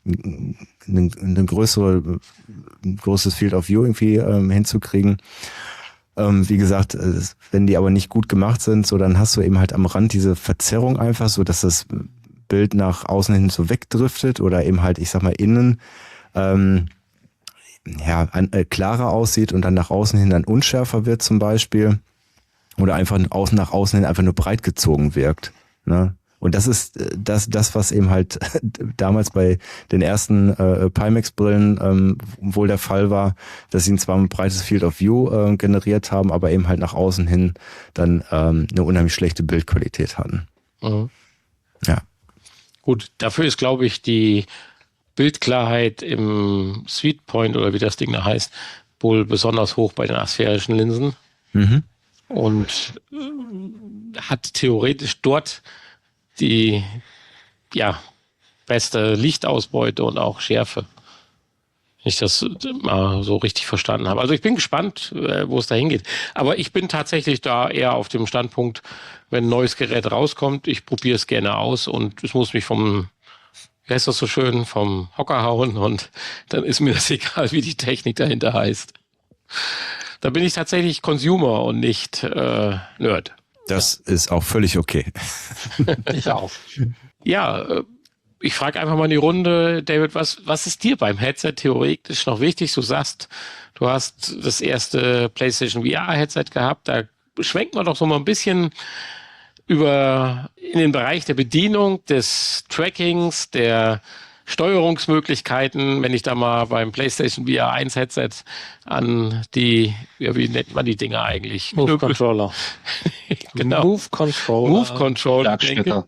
eine, eine größere, ein größeres Field of View irgendwie ähm, hinzukriegen. Ähm, wie gesagt, wenn die aber nicht gut gemacht sind, so dann hast du eben halt am Rand diese Verzerrung einfach, so dass das Bild nach außen hin so wegdriftet oder eben halt, ich sag mal, innen ähm, ja, an, äh, klarer aussieht und dann nach außen hin dann unschärfer wird zum Beispiel. Oder einfach außen nach außen hin einfach nur breit gezogen wirkt. Ne? Und das ist das, das, was eben halt damals bei den ersten äh, Pimax-Brillen ähm, wohl der Fall war, dass sie zwar ein breites Field of View äh, generiert haben, aber eben halt nach außen hin dann ähm, eine unheimlich schlechte Bildqualität hatten. Mhm. Ja. Gut, dafür ist, glaube ich, die Bildklarheit im Sweet Point oder wie das Ding da heißt, wohl besonders hoch bei den asphärischen Linsen. Mhm. Und äh, hat theoretisch dort die ja, beste Lichtausbeute und auch Schärfe. Wenn ich das mal so richtig verstanden habe. Also ich bin gespannt, äh, wo es da hingeht. Aber ich bin tatsächlich da eher auf dem Standpunkt, wenn ein neues Gerät rauskommt, ich probiere es gerne aus und es muss mich vom, wie heißt das so schön, vom Hocker hauen und dann ist mir das egal, wie die Technik dahinter heißt. Da bin ich tatsächlich Consumer und nicht äh, Nerd. Das ja. ist auch völlig okay. Ich auch. Ja, ich frage einfach mal in die Runde, David, was, was ist dir beim Headset theoretisch noch wichtig? Du sagst, du hast das erste PlayStation V R-Headset gehabt, da schwenkt man doch so mal ein bisschen über in den Bereich der Bedienung, des Trackings, der Steuerungsmöglichkeiten, wenn ich da mal beim PlayStation V R eins Headset an die, ja, wie nennt man die Dinger eigentlich? Move Controller. Genau. Move Controller. Move Controller. Denke,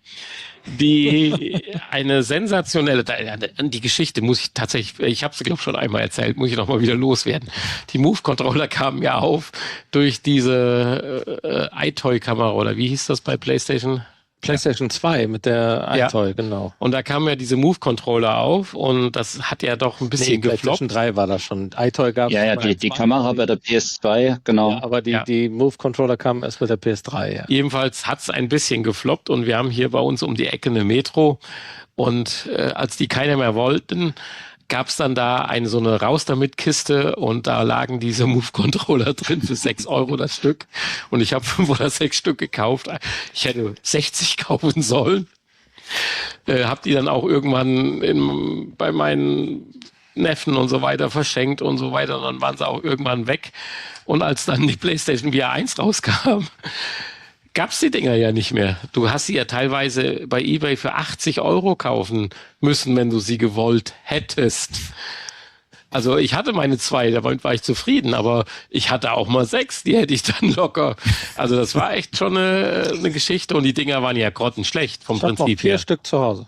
die eine sensationelle, die Geschichte muss ich tatsächlich, ich habe sie glaube ich schon einmal erzählt, muss ich noch mal wieder loswerden. Die Move Controller kamen ja auf durch diese äh, iToy-Kamera oder wie hieß das bei PlayStation? PlayStation zwei mit der iToy, ja. Genau. Und da kamen ja diese Move-Controller auf und das hat ja doch ein bisschen nee, gefloppt. PlayStation drei war das schon. iToy gab es. Ja, ja, die, die Kamera bei der P S zwei, genau. Ja, aber die, ja. die Move-Controller kamen erst mit der P S drei, ja. Jedenfalls hat es ein bisschen gefloppt und wir haben hier bei uns um die Ecke eine Metro und äh, als die keiner mehr wollten, gab es dann da eine so eine Raus-damit-Kiste und da lagen diese Move-Controller drin für sechs Euro das Stück und ich habe fünf oder sechs Stück gekauft. Ich hätte sechzig kaufen sollen. Äh, hab die dann auch irgendwann in, bei meinen Neffen und so weiter verschenkt und so weiter und dann waren sie auch irgendwann weg. Und als dann die PlayStation V R eins rauskam, gab's die Dinger ja nicht mehr. Du hast sie ja teilweise bei eBay für achtzig Euro kaufen müssen, wenn du sie gewollt hättest. Also ich hatte meine zwei, da war ich zufrieden, aber ich hatte auch mal sechs, die hätte ich dann locker. Also das war echt schon eine, eine Geschichte und die Dinger waren ja grottenschlecht vom ich hab Prinzip noch vier her. Stück zu Hause.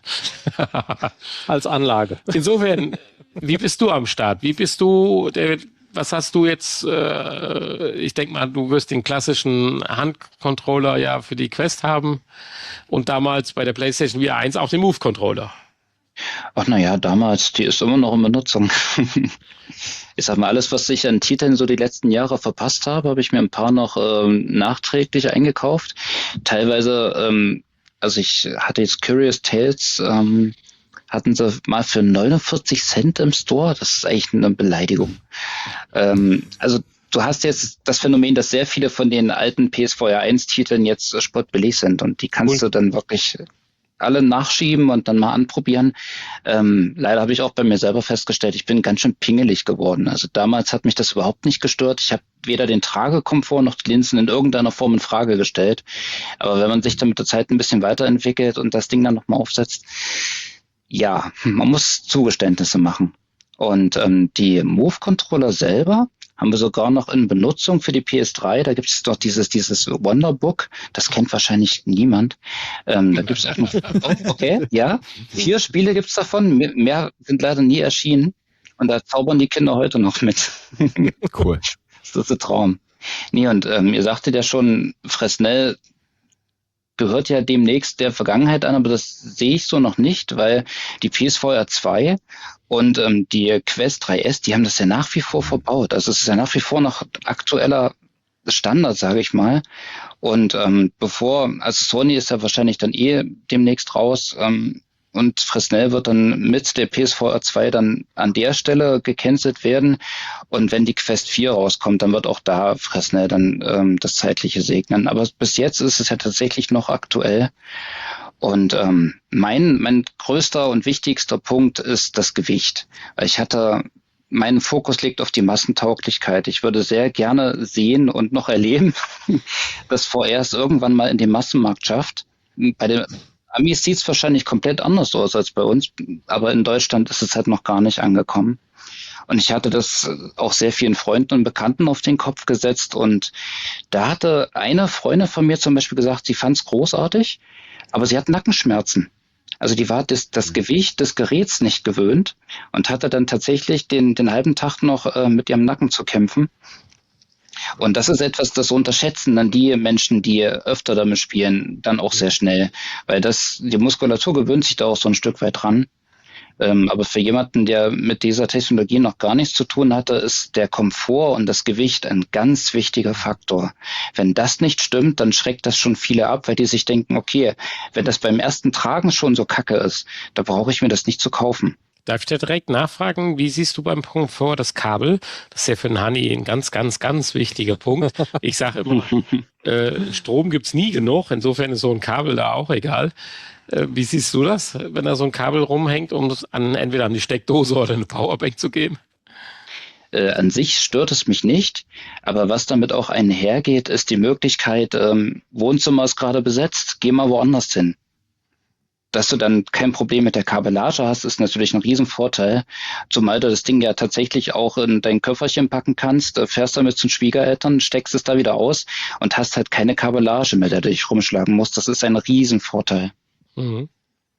Als Anlage. Insofern, wie bist du am Start? Wie bist du, David? Was hast du jetzt, äh, ich denke mal, du wirst den klassischen Handcontroller ja für die Quest haben und damals bei der PlayStation V R eins auch den Move-Controller. Ach naja, damals, die ist immer noch in Benutzung. Ich sag mal, alles, was ich an Titeln so die letzten Jahre verpasst habe, habe ich mir ein paar noch ähm, nachträglich eingekauft. Teilweise, ähm, also ich hatte jetzt Curious Tales, ähm, hatten sie mal für neunundvierzig Cent im Store. Das ist eigentlich eine Beleidigung. Ähm, also du hast jetzt das Phänomen, dass sehr viele von den alten P S V R eins Titeln jetzt spottbillig sind und die kannst cool. du dann wirklich alle nachschieben und dann mal anprobieren. Ähm, leider habe ich auch bei mir selber festgestellt, ich bin ganz schön pingelig geworden. Also damals hat mich das überhaupt nicht gestört. Ich habe weder den Tragekomfort noch die Linsen in irgendeiner Form in Frage gestellt. Aber wenn man sich dann mit der Zeit ein bisschen weiterentwickelt und das Ding dann nochmal aufsetzt, ja, man muss Zugeständnisse machen. Und ähm, die Move-Controller selber haben wir sogar noch in Benutzung für die P S drei. Da gibt es doch dieses dieses Wonderbook. Das kennt wahrscheinlich niemand. Ähm, da gibt es auch noch, okay, ja, vier Spiele gibt es davon. Mehr sind leider nie erschienen. Und da zaubern die Kinder heute noch mit. Cool. Das ist ein Traum. Nee, und ähm, ihr sagtet ja schon, Fresnel gehört ja demnächst der Vergangenheit an, aber das sehe ich so noch nicht, weil die P S V R zwei und ähm, die Quest drei S, die haben das ja nach wie vor verbaut. Also es ist ja nach wie vor noch aktueller Standard, sage ich mal. Und ähm, bevor, also Sony ist ja wahrscheinlich dann eh demnächst raus, ähm, und Fresnel wird dann mit der P S V R zwei dann an der Stelle gecancelt werden. Und wenn die Quest vier rauskommt, dann wird auch da Fresnel dann ähm, das Zeitliche segnen. Aber bis jetzt ist es ja tatsächlich noch aktuell. Und ähm, mein, mein größter und wichtigster Punkt ist das Gewicht. Ich hatte, mein Fokus liegt auf die Massentauglichkeit. Ich würde sehr gerne sehen und noch erleben, dass V R es irgendwann mal in den Massenmarkt schafft. Bei den Amis sieht es wahrscheinlich komplett anders aus als bei uns, aber in Deutschland ist es halt noch gar nicht angekommen. Und ich hatte das auch sehr vielen Freunden und Bekannten auf den Kopf gesetzt. Und da hatte eine Freundin von mir zum Beispiel gesagt, sie fand es großartig, aber sie hat Nackenschmerzen. Also die war das, das Gewicht des Geräts nicht gewöhnt und hatte dann tatsächlich den, den halben Tag noch äh, mit ihrem Nacken zu kämpfen. Und das ist etwas, das unterschätzen dann die Menschen, die öfter damit spielen, dann auch sehr schnell. Weil das, die Muskulatur gewöhnt sich da auch so ein Stück weit dran. Ähm, aber für jemanden, der mit dieser Technologie noch gar nichts zu tun hatte, ist der Komfort und das Gewicht ein ganz wichtiger Faktor. Wenn das nicht stimmt, dann schreckt das schon viele ab, weil die sich denken, okay, wenn das beim ersten Tragen schon so kacke ist, da brauche ich mir das nicht zu kaufen. Darf ich dir direkt nachfragen, wie siehst du beim Komfort das Kabel? Das ist ja für den Hani ein ganz, ganz, ganz wichtiger Punkt. Ich sage immer, äh, Strom gibt's nie genug, insofern ist so ein Kabel da auch egal. Äh, wie siehst du das, wenn da so ein Kabel rumhängt, um das an, entweder an die Steckdose oder eine Powerbank zu geben? Äh, an sich stört es mich nicht, aber was damit auch einhergeht, ist die Möglichkeit, ähm, Wohnzimmer ist gerade besetzt, geh mal woanders hin. Dass du dann kein Problem mit der Kabellage hast, ist natürlich ein Riesenvorteil, zumal du das Ding ja tatsächlich auch in dein Köfferchen packen kannst, fährst damit zu den Schwiegereltern, steckst es da wieder aus und hast halt keine Kabellage mehr, der du dich rumschlagen musst. Das ist ein Riesenvorteil. Mhm.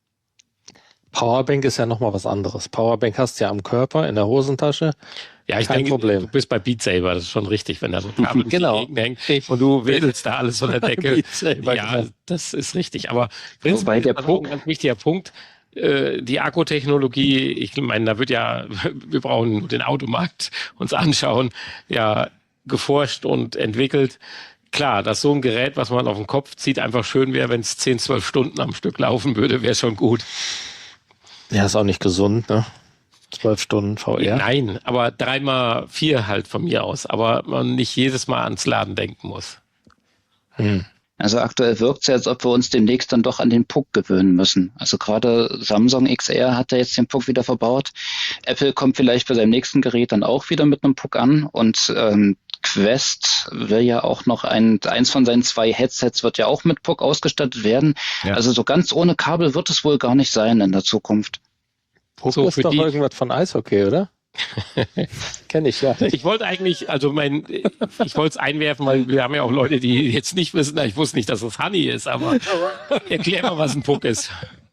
Powerbank ist ja nochmal was anderes. Powerbank hast du ja am Körper, in der Hosentasche. Ja, ich Kein denke, Problem. du bist bei Beat Saber, das ist schon richtig, wenn da so ein Kabel Genau. hängt und du wedelst da alles von der Decke. Beat Saber, Ja, genau. das ist richtig. Aber Wobei prinzipiell der ist das Punkt- ein ganz wichtiger Punkt. Äh, Die Akkutechnologie, ich meine, da wird ja, wir brauchen nur den Automarkt uns anschauen, ja, geforscht und entwickelt. Klar, dass so ein Gerät, was man auf den Kopf zieht, einfach schön wäre, wenn es zehn, zwölf Stunden am Stück laufen würde, wäre schon gut. Ja, ist auch nicht gesund, ne? Zwölf Stunden V R. Nein, aber dreimal vier halt von mir aus, aber man nicht jedes Mal ans Laden denken muss. Hm. Also aktuell wirkt es ja, als ob wir uns demnächst dann doch an den Puck gewöhnen müssen. Also gerade Samsung X R hat ja jetzt den Puck wieder verbaut. Apple kommt vielleicht bei seinem nächsten Gerät dann auch wieder mit einem Puck an und ähm, Quest will ja auch noch ein, eins von seinen zwei Headsets wird ja auch mit Puck ausgestattet werden. Ja. Also so ganz ohne Kabel wird es wohl gar nicht sein in der Zukunft. Puck So, ist für doch die- irgendwas von Eishockey, oder? Kenn ich ja. Ich wollte eigentlich, also mein, ich wollte es einwerfen, weil wir haben ja auch Leute, die jetzt nicht wissen, na, ich wusste nicht, dass es Honey ist, aber erklär mal, was ein Puck ist.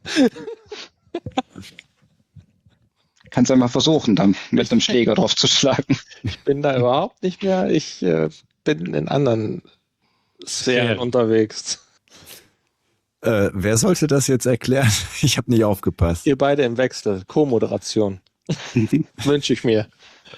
Kannst ja mal versuchen, dann mit einem Schläger drauf zu schlagen. Ich bin da überhaupt nicht mehr. Ich äh, bin in anderen Sphären Sphären. unterwegs. Äh, wer sollte das jetzt erklären? Ich habe nicht aufgepasst. Ihr beide im Wechsel. Co-Moderation. Wünsche ich mir.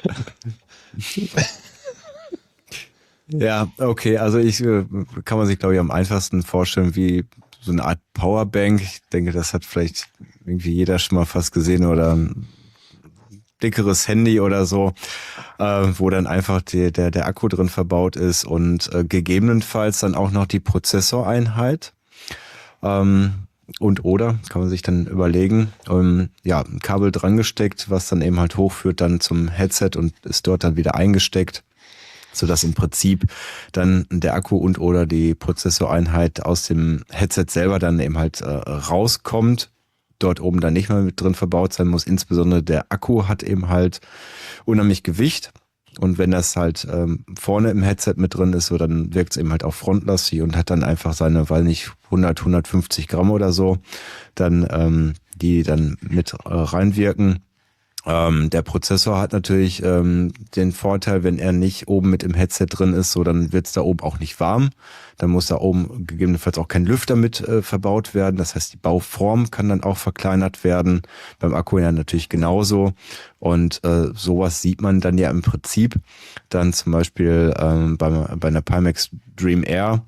Ja, okay, also ich äh, kann man sich, glaube ich, am einfachsten vorstellen wie so eine Art Powerbank. Ich denke, das hat vielleicht irgendwie jeder schon mal fast gesehen oder ein dickeres Handy oder so, äh, wo dann einfach die, der, der Akku drin verbaut ist und äh, gegebenenfalls dann auch noch die Prozessoreinheit. Ähm, und oder, kann man sich dann überlegen, ähm, ja, ein Kabel dran gesteckt, was dann eben halt hochführt dann zum Headset und ist dort dann wieder eingesteckt, sodass im Prinzip dann der Akku und oder die Prozessoreinheit aus dem Headset selber dann eben halt äh, rauskommt, dort oben dann nicht mehr mit drin verbaut sein muss. Insbesondere der Akku hat eben halt unheimlich Gewicht. Und wenn das halt ähm, vorne im Headset mit drin ist, so dann wirkt es eben halt auch frontlastig und hat dann einfach seine, weil nicht hundert, hundertfünfzig Gramm oder so, dann ähm, die dann mit äh, reinwirken. Ähm, der Prozessor hat natürlich ähm, den Vorteil, wenn er nicht oben mit im Headset drin ist, so dann wird es da oben auch nicht warm. Dann muss da oben gegebenenfalls auch kein Lüfter mit äh, verbaut werden. Das heißt, die Bauform kann dann auch verkleinert werden. Beim Akku ja natürlich genauso. Und äh, sowas sieht man dann ja im Prinzip dann zum Beispiel ähm, bei, bei einer Pimax Dream Air.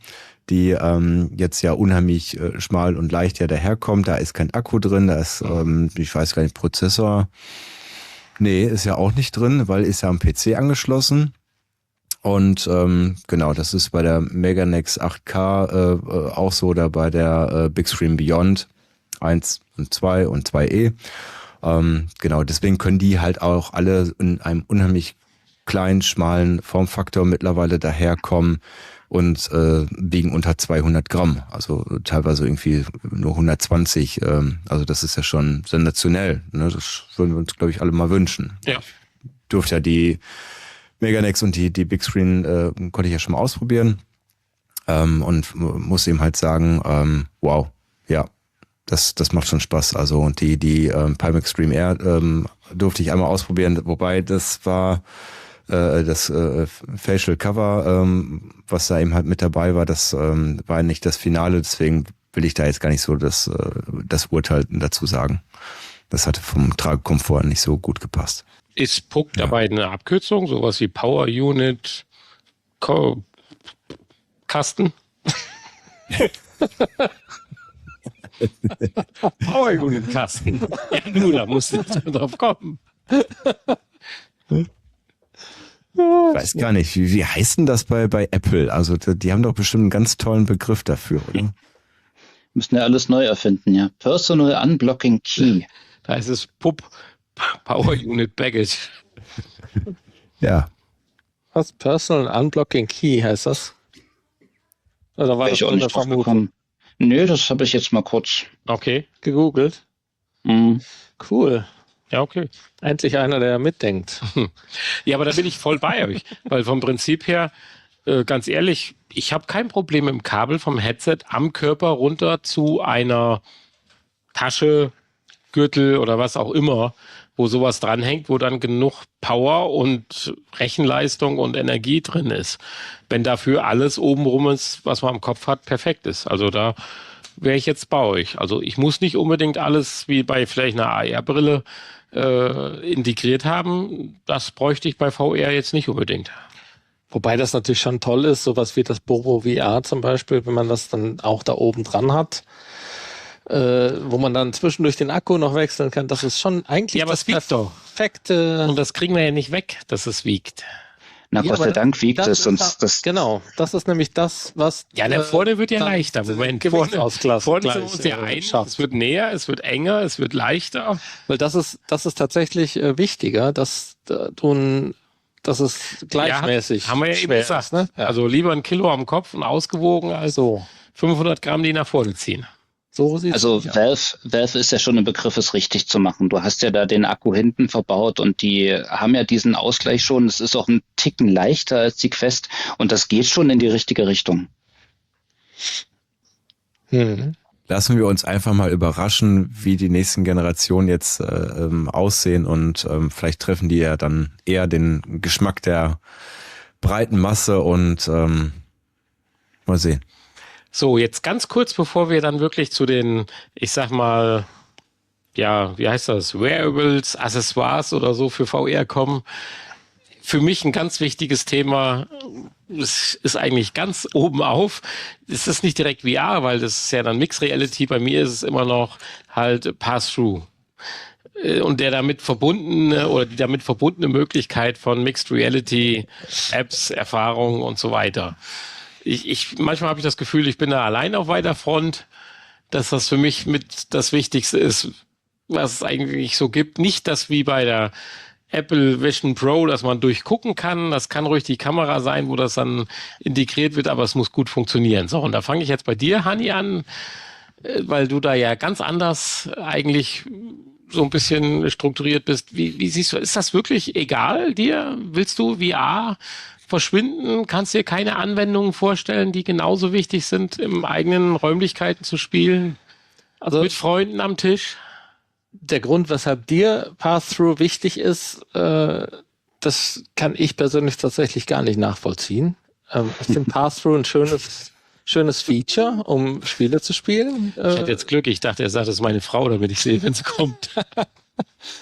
die ähm, jetzt ja unheimlich äh, schmal und leicht ja daherkommt. Da ist kein Akku drin, da ist, ähm, ich weiß gar nicht, Prozessor. Nee, ist ja auch nicht drin, weil ist ja am P C angeschlossen. Und ähm, genau, das ist bei der Meganex acht K äh, äh, auch so, oder bei der äh, Big Screen Beyond eins und zwei und zwei E. Ähm, genau, deswegen können die halt auch alle in einem unheimlich kleinen, schmalen Formfaktor mittlerweile daherkommen und äh, wiegen unter zweihundert Gramm, also teilweise irgendwie nur hundertzwanzig. Ähm, also das ist ja schon sensationell. Ne? Das würden wir uns, glaube ich, alle mal wünschen. Ja. Durfte ja die Meganex und die, die Big Screen äh, konnte ich ja schon mal ausprobieren ähm, und muss eben halt sagen, ähm, wow, ja, das, das macht schon Spaß. Also und die, die ähm, Pimax Stream Air ähm, durfte ich einmal ausprobieren, wobei das war äh, das äh, Facial Cover, ähm, was da eben halt mit dabei war, das ähm, war nicht das Finale, deswegen will ich da jetzt gar nicht so das, äh, das Urteil dazu sagen. Das hatte vom Tragekomfort nicht so gut gepasst. Ist Puck Ja. dabei eine Abkürzung, sowas wie Power Unit Co Kasten? Power Unit Kasten. Ja, du, da musst du jetzt mal drauf kommen. Ich weiß gar nicht, wie, wie heißt denn das bei, bei Apple? Also die haben doch bestimmt einen ganz tollen Begriff dafür, oder? Müssen ja alles neu erfinden, ja. Personal Unblocking Key. Da ist es Pup Power Unit Baggage. Ja. Was? Personal Unblocking Key heißt das? Oder war Wäre das ich auch nur eine nicht drauf Vermutung? gekommen. Nö, das habe ich jetzt mal kurz. Okay. Gegoogelt? Mhm. Cool. Ja, okay. Endlich einer, der mitdenkt. Ja, aber da bin ich voll bei euch. Weil vom Prinzip her, äh, ganz ehrlich, ich habe kein Problem mit dem Kabel vom Headset am Körper runter zu einer Tasche, Gürtel oder was auch immer, wo sowas dranhängt, wo dann genug Power und Rechenleistung und Energie drin ist. Wenn dafür alles obenrum ist, was man am Kopf hat, perfekt ist. Also da wäre ich jetzt bei euch. Also ich muss nicht unbedingt alles wie bei vielleicht einer A R-Brille äh, integriert haben. Das bräuchte ich bei V R jetzt nicht unbedingt. Wobei das natürlich schon toll ist, sowas wie das Bobo V R zum Beispiel, wenn man das dann auch da oben dran hat, äh, wo man dann zwischendurch den Akku noch wechseln kann. Das ist schon eigentlich Ja, aber das es wiegt doch. perfekte... Und das kriegen wir ja nicht weg, dass es wiegt. Na Ja, Gott aber sei Dank wiegt das es, ist sonst da- das. Genau, das ist nämlich das, was... Ja, der äh, vorne wird ja dann leichter. den Moment, vorne, Gewichtsausgleich, vorne sind wir uns ja äh, ein. schafft. Es wird näher, es wird enger, es wird leichter. Weil das ist, das ist tatsächlich äh, wichtiger, dass äh, du ein, dass es gleichmäßig Ja, haben wir ja eben schwer gesagt. ist, ne? Ja. Also lieber ein Kilo am Kopf und ausgewogen als so, fünfhundert Gramm, die nach vorne ziehen. so sieht Also es aus. Valve, Valve ist ja schon im Begriff, es richtig zu machen. Du hast ja da den Akku hinten verbaut und die haben ja diesen Ausgleich schon. Es ist auch ein Ticken leichter als die Quest und das geht schon in die richtige Richtung. Hm. Lassen wir uns einfach mal überraschen, wie die nächsten Generationen jetzt äh, ähm, aussehen und ähm, vielleicht treffen die ja dann eher den Geschmack der breiten Masse und ähm, mal sehen. So, jetzt ganz kurz, bevor wir dann wirklich zu den, ich sag mal, ja, wie heißt das, Wearables, Accessoires oder so für V R kommen. Für mich ein ganz wichtiges Thema, es ist eigentlich ganz oben auf. Es ist nicht direkt V R, weil das ist ja dann Mixed Reality. Bei mir ist es immer noch halt Pass-Through. Äh, Und der damit verbundene oder die damit verbundene Möglichkeit von Mixed Reality, Apps, Erfahrungen und so weiter. Ich, ich, manchmal habe ich das Gefühl, ich bin da allein auf weiter Front, dass das für mich mit das Wichtigste ist, was es eigentlich so gibt. Nicht das wie bei der Apple Vision Pro, dass man durchgucken kann. Das kann ruhig die Kamera sein, wo das dann integriert wird, aber es muss gut funktionieren. So, und da fange ich jetzt bei dir, Hanni, an, äh, weil du da ja ganz anders eigentlich so ein bisschen strukturiert bist. Wie, wie siehst du, ist das wirklich egal dir? Willst du V R verschwinden? Kannst dir keine Anwendungen vorstellen, die genauso wichtig sind, im eigenen Räumlichkeiten zu spielen? Also Mit Freunden am Tisch? der Grund, weshalb dir Pass-Through wichtig ist, äh, das kann ich persönlich tatsächlich gar nicht nachvollziehen. Ähm, ich finde Pass-Through ein schönes, schönes Feature, um Spiele zu spielen. Ich Äh, hatte jetzt Glück, ich dachte, er sagt, das ist meine Frau, damit ich sehe, wenn sie kommt.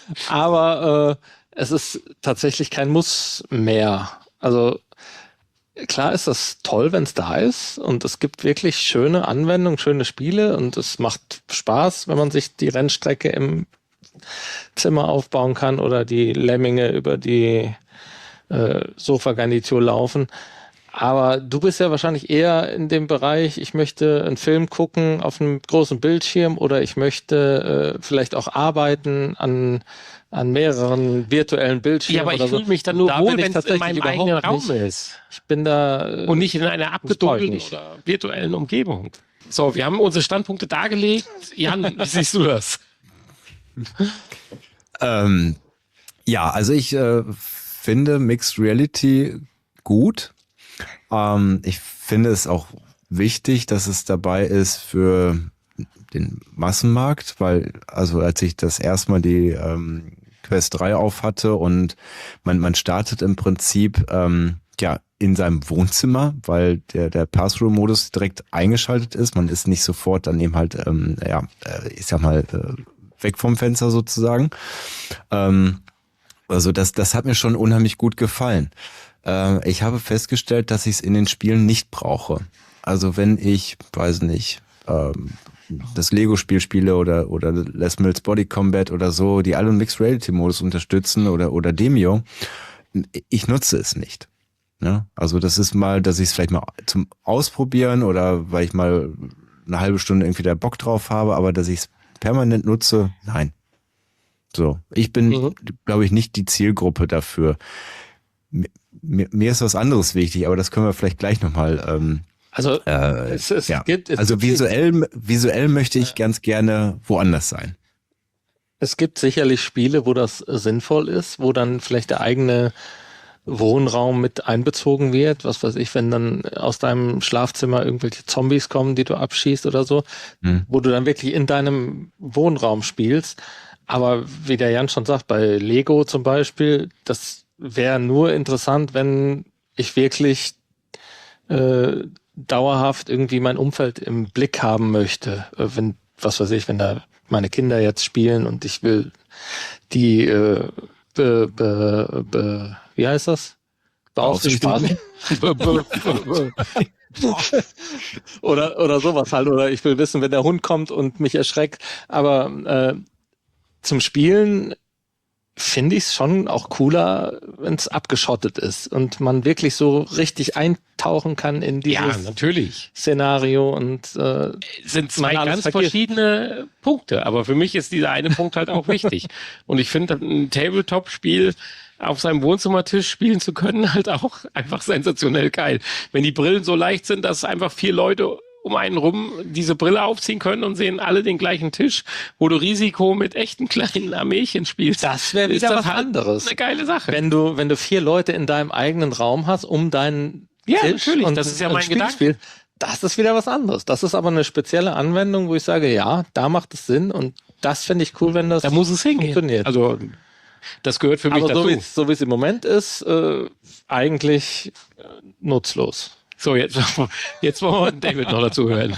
aber äh, es ist tatsächlich kein Muss mehr. Also klar ist das toll, wenn es da ist und es gibt wirklich schöne Anwendungen, schöne Spiele und es macht Spaß, wenn man sich die Rennstrecke im Zimmer aufbauen kann oder die Lemminge über die äh, Sofagarnitur laufen. Aber du bist ja wahrscheinlich eher in dem Bereich, ich möchte einen Film gucken auf einem großen Bildschirm oder ich möchte äh, vielleicht auch arbeiten an, an mehreren virtuellen Bildschirmen. Ja, aber ich oder so. fühle mich dann nur Da wohl, bin ich wenn es in meinem tatsächlich eigenen überhaupt Raum nicht. ist. Ich bin da äh, Und nicht in einer brauche ich abgedunkelten nicht. oder virtuellen Umgebung. So, wir haben unsere Standpunkte dargelegt. Jan, wie siehst du das? Ähm, ja, also ich äh, finde Mixed Reality gut. Ähm, ich finde es auch wichtig, dass es dabei ist für den Massenmarkt, weil, also als ich das erstmal die ähm, Quest drei auf hatte und man, man startet im Prinzip ähm, ja in seinem Wohnzimmer, weil der, der Pass-Through-Modus direkt eingeschaltet ist. Man ist nicht sofort dann eben halt, ähm, ja, äh, ich sag mal, äh, weg vom Fenster sozusagen. Ähm, also das, das hat mir schon unheimlich gut gefallen. Äh, ich habe festgestellt, dass ich es in den Spielen nicht brauche. Also wenn ich, weiß nicht, ähm, das Lego-Spiel spiele oder oder Les Mills Body Combat oder so, die alle einen Mixed Reality Modus unterstützen oder oder Demio, ich nutze es nicht. Ja? Also das ist mal, dass ich es vielleicht mal zum Ausprobieren oder weil ich mal eine halbe Stunde irgendwie da Bock drauf habe, aber dass ich es permanent nutze, nein. So, ich bin, mhm. glaube ich, nicht die Zielgruppe dafür. Mir, mir ist was anderes wichtig, aber das können wir vielleicht gleich nochmal ähm, Also Äh, es, es ja. gibt es also gibt, visuell visuell möchte ich ganz gerne woanders sein. Es gibt sicherlich Spiele, wo das sinnvoll ist, wo dann vielleicht der eigene Wohnraum mit einbezogen wird. Was weiß ich, wenn dann aus deinem Schlafzimmer irgendwelche Zombies kommen, die du abschießt oder so, hm. wo du dann wirklich in deinem Wohnraum spielst. Aber wie der Jan schon sagt, bei Lego zum Beispiel, das wäre nur interessant, wenn ich wirklich äh, dauerhaft irgendwie mein Umfeld im Blick haben möchte. Wenn, was weiß ich, wenn da meine Kinder jetzt spielen und ich will die äh, be, be, be, wie heißt das? Beaufsichtigen. oder, oder sowas halt. Oder ich will wissen, wenn der Hund kommt und mich erschreckt. Aber äh, zum Spielen finde ich es schon auch cooler, wenn es abgeschottet ist und man wirklich so richtig eintauchen kann in dieses ja, natürlich. Szenario und äh, sind zwei ganz vergisst. verschiedene Punkte, aber für mich ist dieser eine Punkt halt auch wichtig. Und ich finde, ein Tabletop-Spiel auf seinem Wohnzimmertisch spielen zu können, halt auch einfach sensationell geil. Wenn die Brillen so leicht sind, dass einfach vier Leute um einen rum diese Brille aufziehen können und sehen alle den gleichen Tisch, wo du Risiko mit echten kleinen Armeechen spielst. Das wäre wieder was halt anderes. Eine geile Sache. Wenn du, wenn du vier Leute in deinem eigenen Raum hast, um deinen ja, Tisch natürlich. und das ist ja mein Gedanke. Das ist wieder was anderes. Das ist aber eine spezielle Anwendung, wo ich sage, ja, da macht es Sinn und das finde ich cool, wenn das da muss es hingehen. Funktioniert. Also das gehört für mich aber dazu. So, so wie es im Moment ist, äh, eigentlich äh, nutzlos. So, jetzt, jetzt wollen wir David noch dazu hören.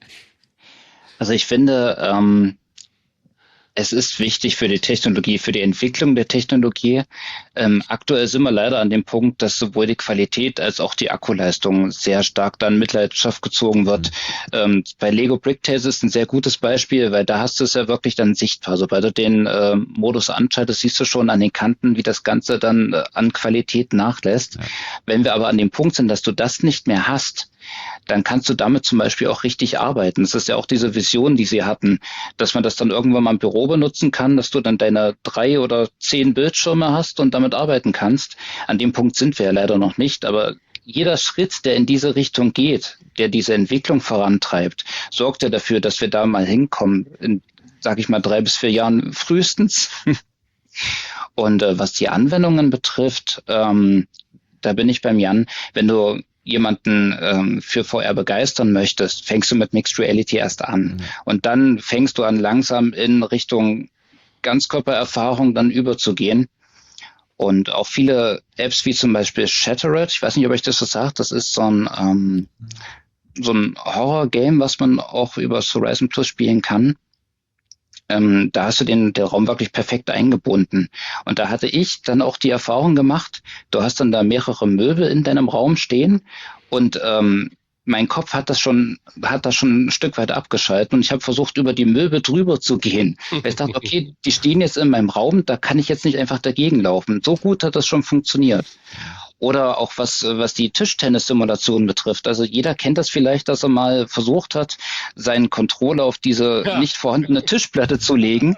Also ich finde, ähm, es ist wichtig für die Technologie, für die Entwicklung der Technologie. Ähm, aktuell sind wir leider an dem Punkt, dass sowohl die Qualität als auch die Akkuleistung sehr stark dann in Mitleidenschaft gezogen wird. Mhm. Ähm, bei Lego Bricktales ist ein sehr gutes Beispiel, weil da hast du es ja wirklich dann sichtbar. Sobald du den äh, Modus anschaltest, siehst du schon an den Kanten, wie das Ganze dann äh, an Qualität nachlässt. Ja. Wenn wir aber an dem Punkt sind, dass du das nicht mehr hast, dann kannst du damit zum Beispiel auch richtig arbeiten. Das ist ja auch diese Vision, die sie hatten, dass man das dann irgendwann mal im Büro benutzen kann, dass du dann deine drei oder zehn Bildschirme hast und damit arbeiten kannst. An dem Punkt sind wir ja leider noch nicht, aber jeder Schritt, der in diese Richtung geht, der diese Entwicklung vorantreibt, sorgt ja dafür, dass wir da mal hinkommen, in, sag ich mal, drei bis vier Jahren frühestens. Und äh, was die Anwendungen betrifft, ähm, da bin ich beim Jan, wenn du jemanden ähm, für V R begeistern möchtest, fängst du mit Mixed Reality erst an. Mhm. Und dann fängst du an, langsam in Richtung Ganzkörpererfahrung dann überzugehen. Und auch viele Apps wie zum Beispiel Shattered, ich weiß nicht, ob euch das so sagt, das ist so ein, ähm, so ein Horror-Game, was man auch über Horizon Plus spielen kann. Ähm, da hast du den, den Raum wirklich perfekt eingebunden. Und da hatte ich dann auch die Erfahrung gemacht, du hast dann da mehrere Möbel in deinem Raum stehen und ähm, mein Kopf hat das schon, hat das schon ein Stück weit abgeschaltet und ich habe versucht, über die Möbel drüber zu gehen. Weil ich dachte, okay, die stehen jetzt in meinem Raum, da kann ich jetzt nicht einfach dagegen laufen. So gut hat das schon funktioniert. Oder auch was, was die Tischtennissimulation betrifft. Also jeder kennt das vielleicht, dass er mal versucht hat, seinen Controller auf diese ja. nicht vorhandene Tischplatte zu legen.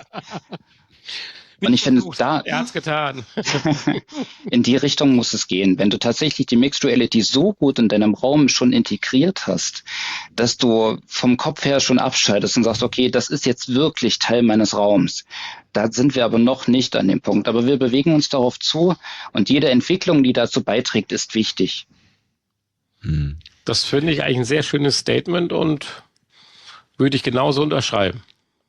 Und ich finde, da, er hat's getan. in die Richtung muss es gehen. Wenn du tatsächlich die Mixed Reality so gut in deinem Raum schon integriert hast, dass du vom Kopf her schon abschaltest und sagst, okay, das ist jetzt wirklich Teil meines Raums. Da sind wir aber noch nicht an dem Punkt. Aber wir bewegen uns darauf zu und jede Entwicklung, die dazu beiträgt, ist wichtig. Das finde ich eigentlich ein sehr schönes Statement und würde ich genauso unterschreiben.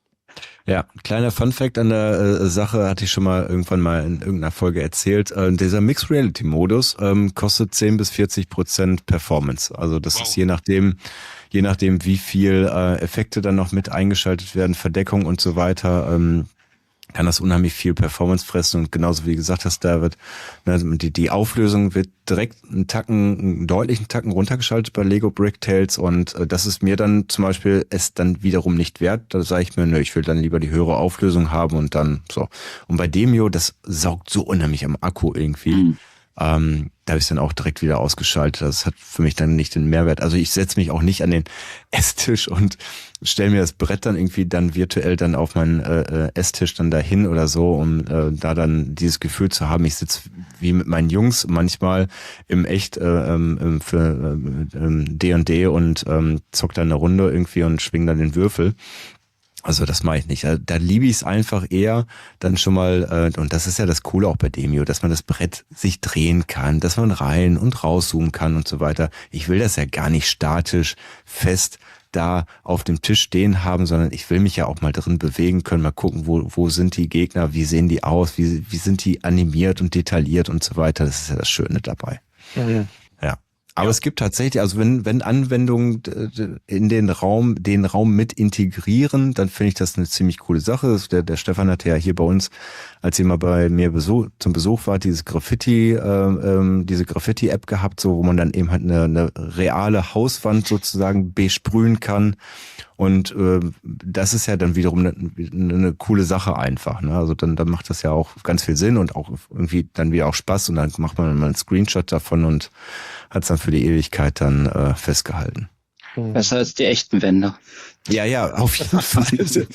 Ja, kleiner Funfact an der äh, Sache, hatte ich schon mal irgendwann mal in irgendeiner Folge erzählt. Äh, dieser Mixed Reality Modus ähm, kostet zehn bis vierzig Prozent Performance. Also das wow. ist je nachdem, je nachdem wie viel äh, Effekte dann noch mit eingeschaltet werden, Verdeckung und so weiter, ähm, kann das unheimlich viel Performance fressen und genauso wie gesagt hast, David, ne, die, die Auflösung wird direkt einen Tacken, einen deutlichen Tacken runtergeschaltet bei Lego Bricktales und äh, das ist mir dann zum Beispiel es dann wiederum nicht wert. Da sage ich mir, nö, ich will dann lieber die höhere Auflösung haben und dann so. Und bei Demio, das saugt so unheimlich am Akku irgendwie. Mhm. Ähm, da habe ich dann auch direkt wieder ausgeschaltet. Das hat für mich dann nicht den Mehrwert. Also ich setze mich auch nicht an den Esstisch und stelle mir das Brett dann irgendwie dann virtuell dann auf meinen äh, Esstisch dann dahin oder so, um äh, da dann dieses Gefühl zu haben, ich sitze wie mit meinen Jungs manchmal im Echt äh, ähm, für äh, D und D und ähm, zock dann eine Runde irgendwie und schwing dann den Würfel. Also das mache ich nicht. Da, da liebe ich es einfach eher dann schon mal, äh, und das ist ja das Coole auch bei Demio, dass man das Brett sich drehen kann, dass man rein und rauszoomen kann und so weiter. Ich will das ja gar nicht statisch fest da auf dem Tisch stehen haben, sondern ich will mich ja auch mal drin bewegen können, mal gucken, wo wo sind die Gegner, wie sehen die aus, wie wie sind die animiert und detailliert und so weiter. Das ist ja das Schöne dabei. Mhm. Ja. Aber ja. es gibt tatsächlich, also wenn wenn Anwendungen in den Raum den Raum mit integrieren, dann finde ich das eine ziemlich coole Sache. Der, der Stefan hatte ja hier bei uns, als ihr mal bei mir Besuch, zum Besuch war, dieses Graffiti, äh, ähm, diese Graffiti-App gehabt, so wo man dann eben halt eine, eine reale Hauswand sozusagen besprühen kann. Und äh, das ist ja dann wiederum eine, eine coole Sache einfach. Ne? Also dann, dann macht das ja auch ganz viel Sinn und auch irgendwie dann wieder auch Spaß und dann macht man mal einen Screenshot davon und hat es dann für die Ewigkeit dann äh, festgehalten. Besser als die echten Wände. Ja, ja, auf jeden Fall.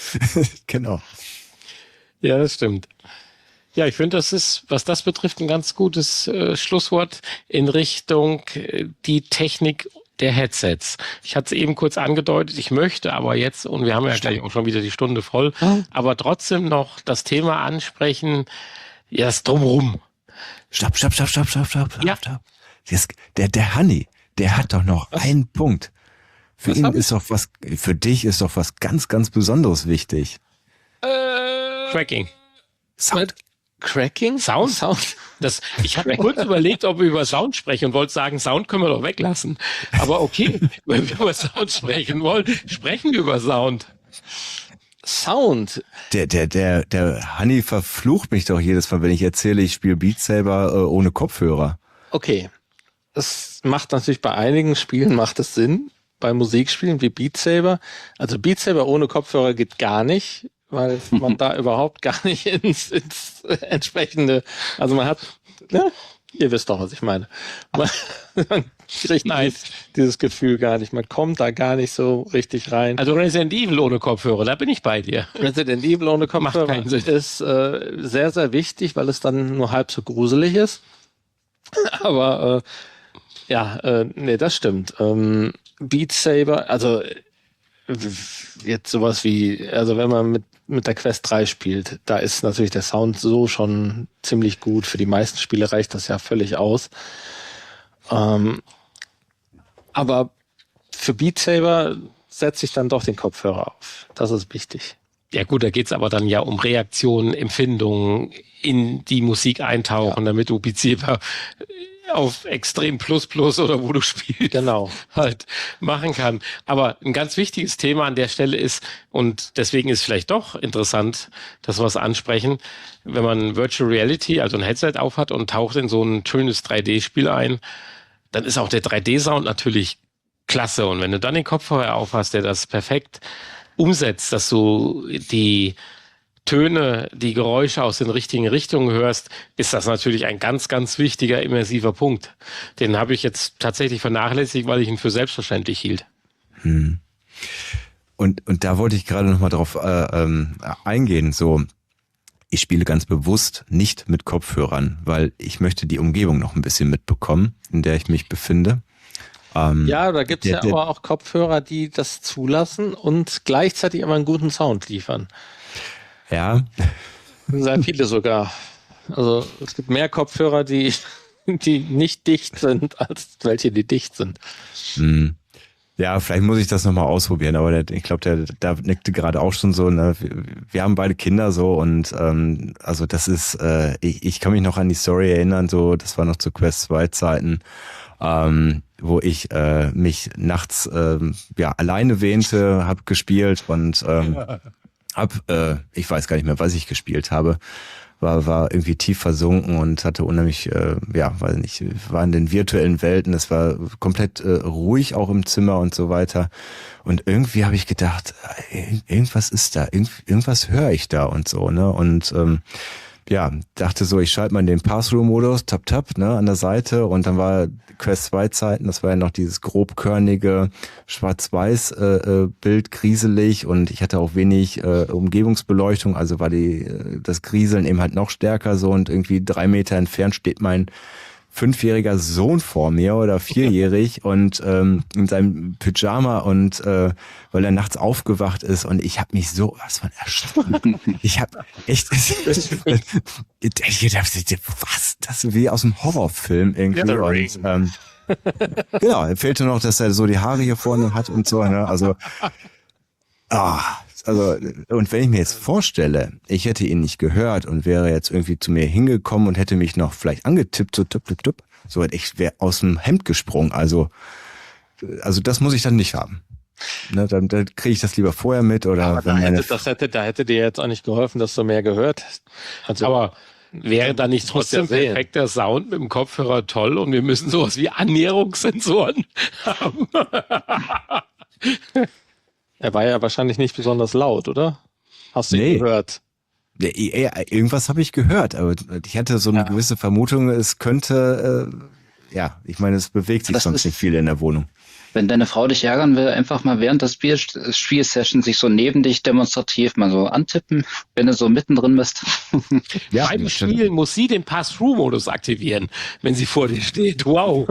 Genau. Ja, das stimmt. Ja, ich finde, das ist, was das betrifft, ein ganz gutes äh, Schlusswort in Richtung äh, die Technik der Headsets. Ich hatte es eben kurz angedeutet, ich möchte aber jetzt, und wir haben ja gleich auch schon wieder die Stunde voll, oh. aber trotzdem noch das Thema ansprechen, ja, das Drumherum. Stopp, stopp, stopp, stopp, stopp, stopp, stopp. Ja. stopp. Das, der, der Hanni, der hat doch noch was? einen Punkt. Für was ihn ist doch was, für dich ist doch was ganz, ganz Besonderes wichtig. Äh, Cracking. Sound. Cracking? Sound? Sound. Das, ich habe kurz überlegt, ob wir über Sound sprechen und wollte sagen, Sound können wir doch weglassen. Aber okay, wenn wir über Sound sprechen wollen, sprechen wir über Sound. Sound. Der, der, der, der Hanni verflucht mich doch jedes Mal, wenn ich erzähle, ich spiele Beat Saber äh, ohne Kopfhörer. Okay. Das macht natürlich bei einigen Spielen macht es Sinn. Bei Musikspielen wie Beat Saber. Also Beat Saber ohne Kopfhörer geht gar nicht, weil man da überhaupt gar nicht ins, ins entsprechende, also man hat, ne? Ihr wisst doch, was ich meine. Man, man kriegt Nein. dieses Gefühl gar nicht. Man kommt da gar nicht so richtig rein. Also Resident Evil ohne Kopfhörer, da bin ich bei dir. Resident Evil ohne Kopfhörer ist äh, sehr, sehr wichtig, weil es dann nur halb so gruselig ist. Aber äh, ja, äh, nee, das stimmt. Ähm, Beat Saber, also jetzt sowas wie, also wenn man mit mit der Quest drei spielt, da ist natürlich der Sound so schon ziemlich gut. Für die meisten Spiele reicht das ja völlig aus. Ähm, aber für Beat Saber setze ich dann doch den Kopfhörer auf. Das ist wichtig. Ja gut, da geht's aber dann ja um Reaktionen, Empfindungen, in die Musik eintauchen, ja. damit du Beat Saber auf Extrem Plus Plus oder wo du spielst, Genau. halt machen kann. Aber ein ganz wichtiges Thema an der Stelle ist, und deswegen ist vielleicht doch interessant, dass wir es ansprechen, wenn man Virtual Reality, also ein Headset aufhat und taucht in so ein schönes drei D-Spiel ein, dann ist auch der drei D-Sound natürlich klasse. Und wenn du dann den Kopfhörer aufhast, der das perfekt umsetzt, dass du die Töne, die Geräusche aus den richtigen Richtungen hörst, ist das natürlich ein ganz, ganz wichtiger immersiver Punkt. Den habe ich jetzt tatsächlich vernachlässigt, weil ich ihn für selbstverständlich hielt. Hm. Und, und da wollte ich gerade nochmal drauf äh, ähm, eingehen. So, ich spiele ganz bewusst nicht mit Kopfhörern, weil ich möchte die Umgebung noch ein bisschen mitbekommen, in der ich mich befinde. Ähm, Ja, da gibt es der- ja der- aber auch Kopfhörer, die das zulassen und gleichzeitig aber einen guten Sound liefern. Ja, Sehr viele sogar. Also es gibt mehr Kopfhörer, die, die nicht dicht sind, als welche, die dicht sind. hm. Ja, vielleicht muss ich das nochmal ausprobieren, aber der, ich glaube, der, der nickte gerade auch schon so, ne? wir, wir haben beide Kinder so und ähm, also das ist, äh, ich, ich kann mich noch an die Story erinnern, so, das war noch zu Quest zwei Zeiten, ähm, wo ich äh, mich nachts ähm, ja alleine wähnte, hab gespielt und ähm, hab, äh, ich weiß gar nicht mehr, was ich gespielt habe, war war irgendwie tief versunken und hatte unheimlich, äh, ja, weiß nicht, war in den virtuellen Welten, es war komplett äh, ruhig auch im Zimmer und so weiter. Und irgendwie habe ich gedacht, äh, irgendwas ist da, irgend, irgendwas höre ich da und so, ne? Und ähm, ja, dachte so, ich schalte mal in den Pass-Through-Modus, tap, tap, ne, an der Seite und dann war Quest zwei Zeiten, das war ja noch dieses grobkörnige Schwarz-Weiß äh, äh, Bild, grieselig und ich hatte auch wenig äh, Umgebungsbeleuchtung, also war die äh, das Grieseln eben halt noch stärker so und irgendwie drei Meter entfernt steht mein fünfjähriger Sohn vor mir oder vierjährig und ähm, in seinem Pyjama und äh, weil er nachts aufgewacht ist und ich habe mich so was von erschrocken. Ich habe echt ich dachte, was, das ist wie aus einem Horrorfilm irgendwie. The und, Ring. ähm, genau, fehlte noch, dass er so die Haare hier vorne hat und so, ne? Also ah, also, und wenn ich mir jetzt vorstelle, ich hätte ihn nicht gehört und wäre jetzt irgendwie zu mir hingekommen und hätte mich noch vielleicht angetippt, so tup, tup, tup, so ich wäre aus dem Hemd gesprungen. Also, also das muss ich dann nicht haben. Ne, dann dann kriege ich das lieber vorher mit oder Aber da wenn meine hätte, das hätte, da hätte dir jetzt auch nicht geholfen, dass du mehr gehört hast. Also, Aber wäre da nicht Du musst ja trotzdem sehen. perfekter Sound mit dem Kopfhörer toll und wir müssen sowas wie Annäherungssensoren haben? er war ja wahrscheinlich nicht besonders laut, oder? Hast du Nee. ihn gehört? Ja, ja, irgendwas habe ich gehört, aber ich hatte so eine Ja. gewisse Vermutung, es könnte, äh, ja, ich meine, es bewegt sich Das sonst ist- nicht viel in der Wohnung. Wenn deine Frau dich ärgern will, einfach mal während des Spiel Spielsession sich so neben dich demonstrativ mal so antippen, wenn du so mittendrin bist. Ja, Beim das stimmt. Spielen muss sie den Pass-Through-Modus aktivieren, wenn sie vor dir steht. Wow.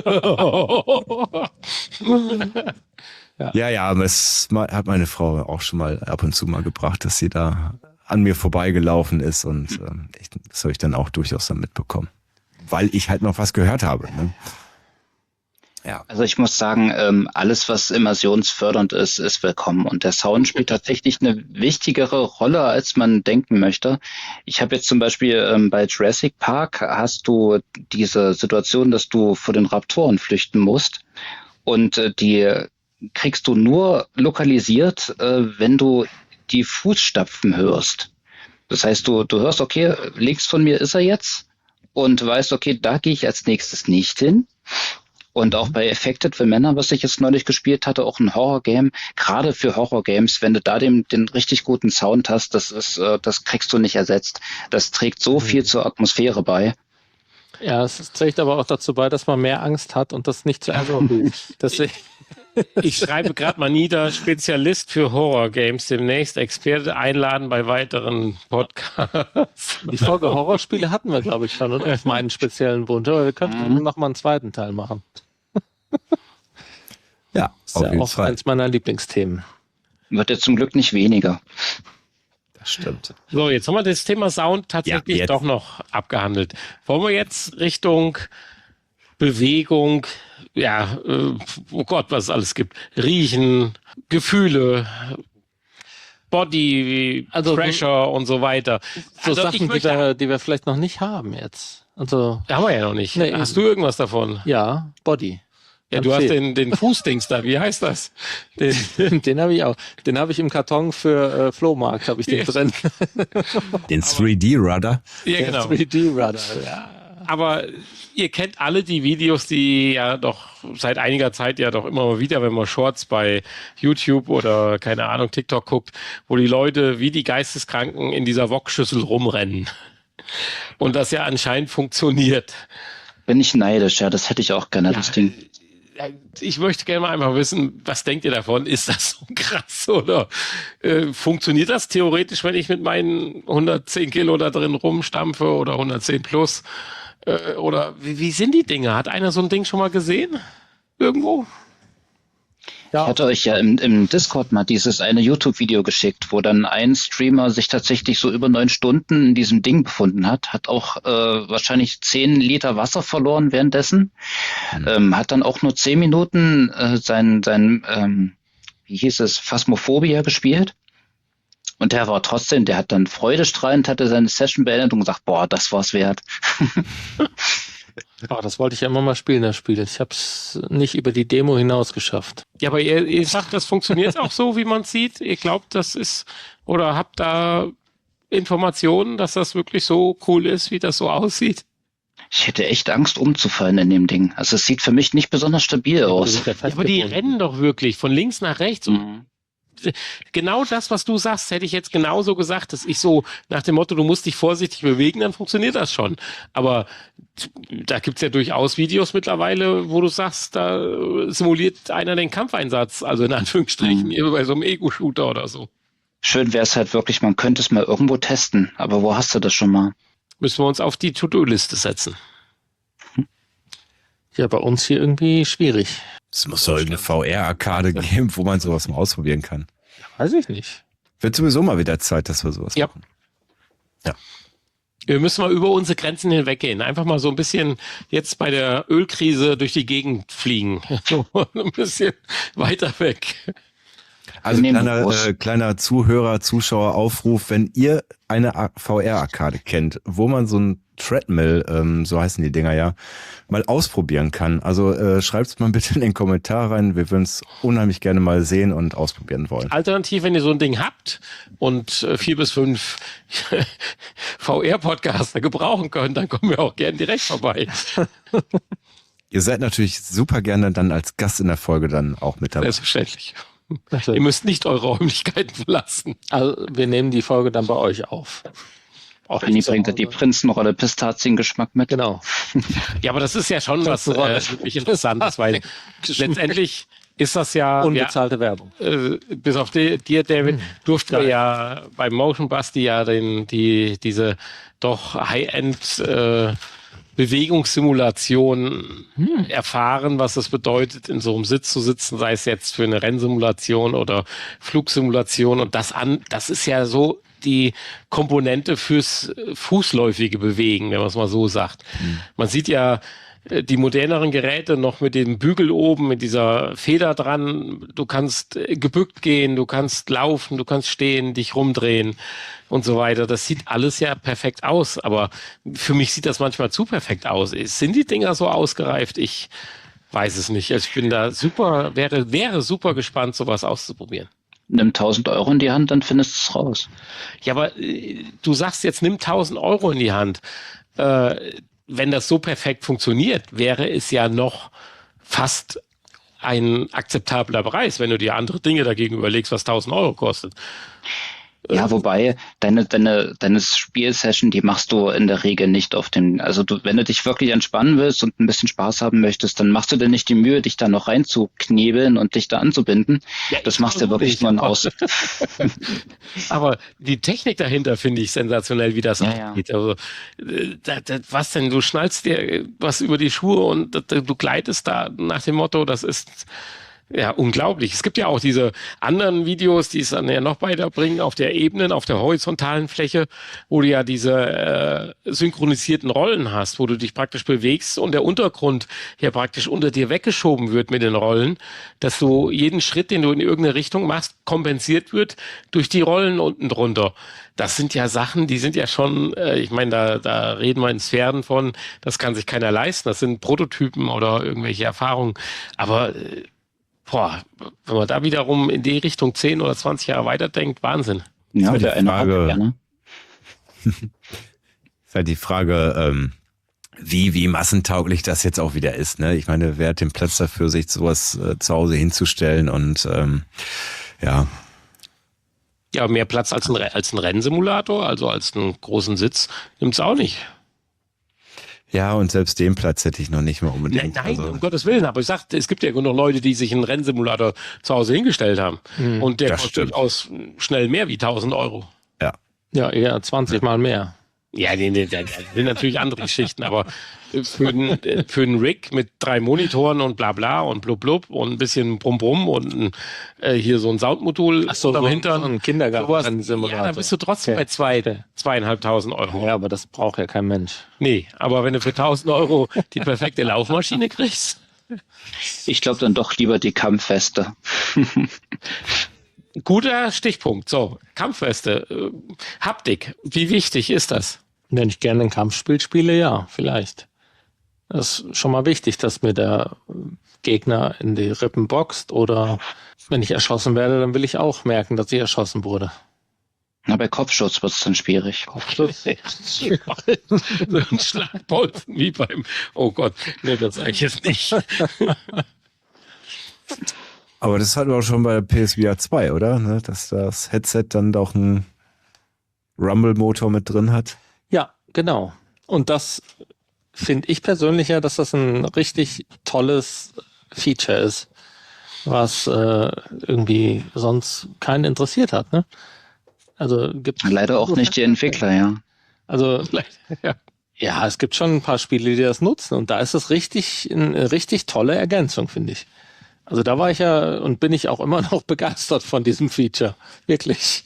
Ja, ja, aber es ma- hat meine Frau auch schon mal ab und zu mal gebracht, dass sie da an mir vorbeigelaufen ist und ähm, ich, das habe ich dann auch durchaus dann mitbekommen. Weil ich halt noch was gehört habe. Ne? Ja. Also ich muss sagen, ähm, alles, was immersionsfördernd ist, ist willkommen. Und der Sound spielt tatsächlich eine wichtigere Rolle, als man denken möchte. Ich habe jetzt zum Beispiel ähm, bei Jurassic Park hast du diese Situation, dass du vor den Raptoren flüchten musst. Und äh, die kriegst du nur lokalisiert, äh, wenn du die Fußstapfen hörst. Das heißt, du, du hörst, okay, links von mir ist er jetzt und weißt, okay, da gehe ich als nächstes nicht hin. Und auch bei Affected for Männer, was ich jetzt neulich gespielt hatte, auch ein Horror-Game, gerade für Horror-Games, wenn du da den, den richtig guten Sound hast, das ist, äh, das kriegst du nicht ersetzt. Das trägt so viel zur Atmosphäre bei. Ja, es trägt aber auch dazu bei, dass man mehr Angst hat und das nicht zu ernst nimmt. Deswegen, Ich schreibe gerade mal nieder, Spezialist für Horror-Games, demnächst Experte einladen bei weiteren Podcasts. die Folge Horrorspiele hatten wir, glaube ich, schon, oder? Auf meinen speziellen Wunsch. Aber wir könnten noch mal einen zweiten Teil machen. Ja, Das ist auf ja jeden auch Fall. eins meiner Lieblingsthemen. Wird jetzt zum Glück nicht weniger. Das stimmt. So, jetzt haben wir das Thema Sound tatsächlich Ja, jetzt. doch noch abgehandelt. Wollen wir jetzt Richtung Bewegung, ja, äh, oh Gott, was es alles gibt, Riechen, Gefühle, Body, Also, Pressure und so weiter. So Also ich Sachen, die möchte- wir, die wir vielleicht noch nicht haben jetzt. Also, Haben wir ja noch nicht. Nee, Hast du irgendwas davon? ja, Body. Ja, du hast den, den Fußdings da. Wie heißt das? Den, Den habe ich auch. Den habe ich im Karton für äh, Flohmarkt, habe ich den Ja. drin. Den drei D-Rudder. ja, Der genau. drei D-Rudder. Ja. Aber ihr kennt alle die Videos, die ja doch seit einiger Zeit ja doch immer mal wieder, wenn man Shorts bei YouTube oder keine Ahnung TikTok guckt, wo die Leute wie die Geisteskranken in dieser Wokschüssel rumrennen. Und das ja anscheinend funktioniert. Bin ich neidisch, ja, das hätte ich auch gerne, Ja. das Ding. Ich möchte gerne mal einfach wissen, was denkt ihr davon? Ist das so krass oder äh, funktioniert das theoretisch, wenn ich mit meinen hundertzehn Kilo da drin rumstampfe oder hundertzehn plus? Äh, oder wie, wie sind die Dinge? Hat einer so ein Ding schon mal gesehen? Irgendwo? Ich hatte euch ja im, im Discord mal dieses eine YouTube-Video geschickt, wo dann ein Streamer sich tatsächlich so über neun Stunden in diesem Ding befunden hat, hat auch äh, wahrscheinlich zehn Liter Wasser verloren währenddessen, mhm. ähm, hat dann auch nur zehn Minuten äh, sein, sein ähm, wie hieß es, Phasmophobia gespielt. Und der war trotzdem, der hat dann freudestrahlend, hatte seine Session beendet und gesagt, boah, das war's wert. Oh, das wollte ich ja immer mal spielen, das Spiel. Ich habe es nicht über die Demo hinaus geschafft. Ja, aber ihr, ihr sagt, das funktioniert auch so, wie man es sieht. Ihr glaubt, das ist, oder habt da Informationen, dass das wirklich so cool ist, wie das so aussieht? Ich hätte echt Angst, umzufallen in dem Ding. Also es sieht für mich nicht besonders stabil aus. Ja, aber die rennen doch wirklich von links nach rechts. Mhm. Genau das, was du sagst, hätte ich jetzt genauso gesagt, dass ich so nach dem Motto, du musst dich vorsichtig bewegen, dann funktioniert das schon. Aber da gibt's ja durchaus Videos mittlerweile, wo du sagst, da simuliert einer den Kampfeinsatz, also in Anführungsstrichen, Mhm. bei so einem Ego-Shooter oder so. Schön wäre es halt wirklich, man könnte es mal irgendwo testen. Aber wo hast du das schon mal? Müssen wir uns auf die To-Do-Liste setzen. Ja, bei uns hier irgendwie schwierig. Es muss doch irgendeine V R-Arkade geben, wo man sowas mal ausprobieren kann. Weiß ich nicht. Wird sowieso mal wieder Zeit, dass wir sowas Ja. machen. Ja. Wir müssen mal über unsere Grenzen hinweggehen. Einfach mal so ein bisschen jetzt bei der Ölkrise durch die Gegend fliegen. So ein bisschen weiter weg. Also Wir nehmen kleiner, Bus. äh, kleiner Zuhörer, Zuschauer Aufruf, wenn ihr eine A- V R-Arkade kennt, wo man so ein Treadmill, ähm, so heißen die Dinger ja, mal ausprobieren kann. Also äh, schreibt es mal bitte in den Kommentar rein. Wir würden es unheimlich gerne mal sehen und ausprobieren wollen. Alternativ, wenn ihr so ein Ding habt und äh, vier bis fünf V R-Podcaster gebrauchen könnt, dann kommen wir auch gerne direkt vorbei. Ihr seid natürlich super gerne dann als Gast in der Folge dann auch mit dabei. Selbstverständlich. Also, Ihr müsst nicht eure Räumlichkeiten verlassen. also wir nehmen die Folge dann bei euch auf. Auch Benni nicht zu bringt Hause. die Prinzenrolle Pistaziengeschmack mit. Genau. Ja, aber das ist ja schon was äh, Prinzenrolle. wirklich Interessantes, weil letztendlich ist das ja, ja Unbezahlte Werbung. äh, bis auf die, dir, David, durften wir ja bei Motion Basti ja den, die, diese doch High-End äh, Bewegungssimulation Hm. erfahren, was es bedeutet, in so einem Sitz zu sitzen, sei es jetzt für eine Rennsimulation oder Flugsimulation. Und das an, das ist ja so die Komponente fürs fußläufige Bewegen, wenn man es mal so sagt. Man sieht ja äh, die moderneren Geräte noch mit dem Bügel oben, mit dieser Feder dran. Du kannst äh, gebückt gehen, du kannst laufen, du kannst stehen, dich rumdrehen und so weiter. Das sieht alles ja perfekt aus, aber für mich sieht das manchmal zu perfekt aus. Sind die Dinger so ausgereift? Ich weiß es nicht. Also ich bin da super, wäre, wäre super gespannt, sowas auszuprobieren. Nimm tausend Euro in die Hand, dann findest du es raus. Ja, aber äh, du sagst jetzt, nimm tausend Euro in die Hand. Äh, wenn das so perfekt funktioniert, wäre es ja noch fast ein akzeptabler Preis, wenn du dir andere Dinge dagegen überlegst, was tausend Euro kostet. Ja, wobei, deine, deine, deine Spielsession, die machst du in der Regel nicht auf dem, also du, wenn du dich wirklich entspannen willst und ein bisschen Spaß haben möchtest, dann machst du dir nicht die Mühe, dich da noch reinzuknebeln und dich da anzubinden. Ja, das machst du wirklich nur ein Aus. Aber die Technik dahinter finde ich sensationell, wie das Ja, ja. geht. Also, äh, da, da, was denn, du schnallst dir was über die Schuhe und da, du gleitest da nach dem Motto, das ist Ja, unglaublich. Es gibt ja auch diese anderen Videos, die es dann ja noch weiterbringen auf der Ebenen, auf der horizontalen Fläche, wo du ja diese äh, synchronisierten Rollen hast, wo du dich praktisch bewegst und der Untergrund ja praktisch unter dir weggeschoben wird mit den Rollen, dass du jeden Schritt, den du in irgendeine Richtung machst, kompensiert wird durch die Rollen unten drunter. Das sind ja Sachen, die sind ja schon, äh, ich meine, da, da reden wir in Sphären von, das kann sich keiner leisten, das sind Prototypen oder irgendwelche Erfahrungen, aber äh, boah, wenn man da wiederum in die Richtung zehn oder zwanzig Jahre weiterdenkt, Wahnsinn. Ja, ist der halt die eine Frage, auch gerne. ist halt die Frage, ähm, wie, wie massentauglich das jetzt auch wieder ist. Ne? Ich meine, wer hat den Platz dafür, sich sowas äh, zu Hause hinzustellen und ähm, ja. Ja, mehr Platz als ein, als ein Rennsimulator, also als einen großen Sitz, nimmt es auch nicht. Ja, und selbst den Platz hätte ich noch nicht mal unbedingt. Nein, nein, also, um Gottes Willen, aber ich sag, es gibt ja genug Leute, die sich einen Rennsimulator zu Hause hingestellt haben. Mhm, und der kostet stimmt. durchaus schnell mehr wie tausend Euro. ja. Ja, eher zwanzig Mal mehr. Ja, nee, nee, das sind natürlich andere Geschichten, aber für einen, für einen Rig mit drei Monitoren und bla bla und blub blub und ein bisschen Brumm Brumm und ein, äh, hier so ein Soundmodul Ach so, unterm so, Hintern. so ein Kindergarten-Simulator. Ja, dann bist du trotzdem Okay. bei zwei, zweieinhalbtausend Euro. Ja, aber das braucht ja kein Mensch. Nee, aber wenn du für tausend Euro die perfekte Laufmaschine kriegst, Ich glaube dann doch lieber die Kampfweste. guter Stichpunkt. So, Kampfweste, äh, Haptik, wie wichtig ist das? Wenn ich gerne ein Kampfspiel spiele, ja, vielleicht. Das ist schon mal wichtig, dass mir der Gegner in die Rippen boxt oder wenn ich erschossen werde, dann will ich auch merken, dass ich erschossen wurde. Na, bei Kopfschutz wird es dann schwierig. Kopfschutz. So ein Schlagbolzen wie beim, oh Gott, nee, das sage ich jetzt nicht. Aber das hatten wir auch schon bei der P S V R zwei, oder? Ne? Dass das Headset dann doch einen Rumble-Motor mit drin hat. Ja, genau. Und das finde ich persönlich ja, dass das ein richtig tolles Feature ist, was äh, irgendwie sonst keinen interessiert hat. Ne? Also gibt Leider auch nicht die Entwickler, ja. Also Ja. ja, es gibt schon ein paar Spiele, die das nutzen und da ist es richtig eine richtig tolle Ergänzung, finde ich. Also da war ich ja und bin ich auch immer noch begeistert von diesem Feature, wirklich.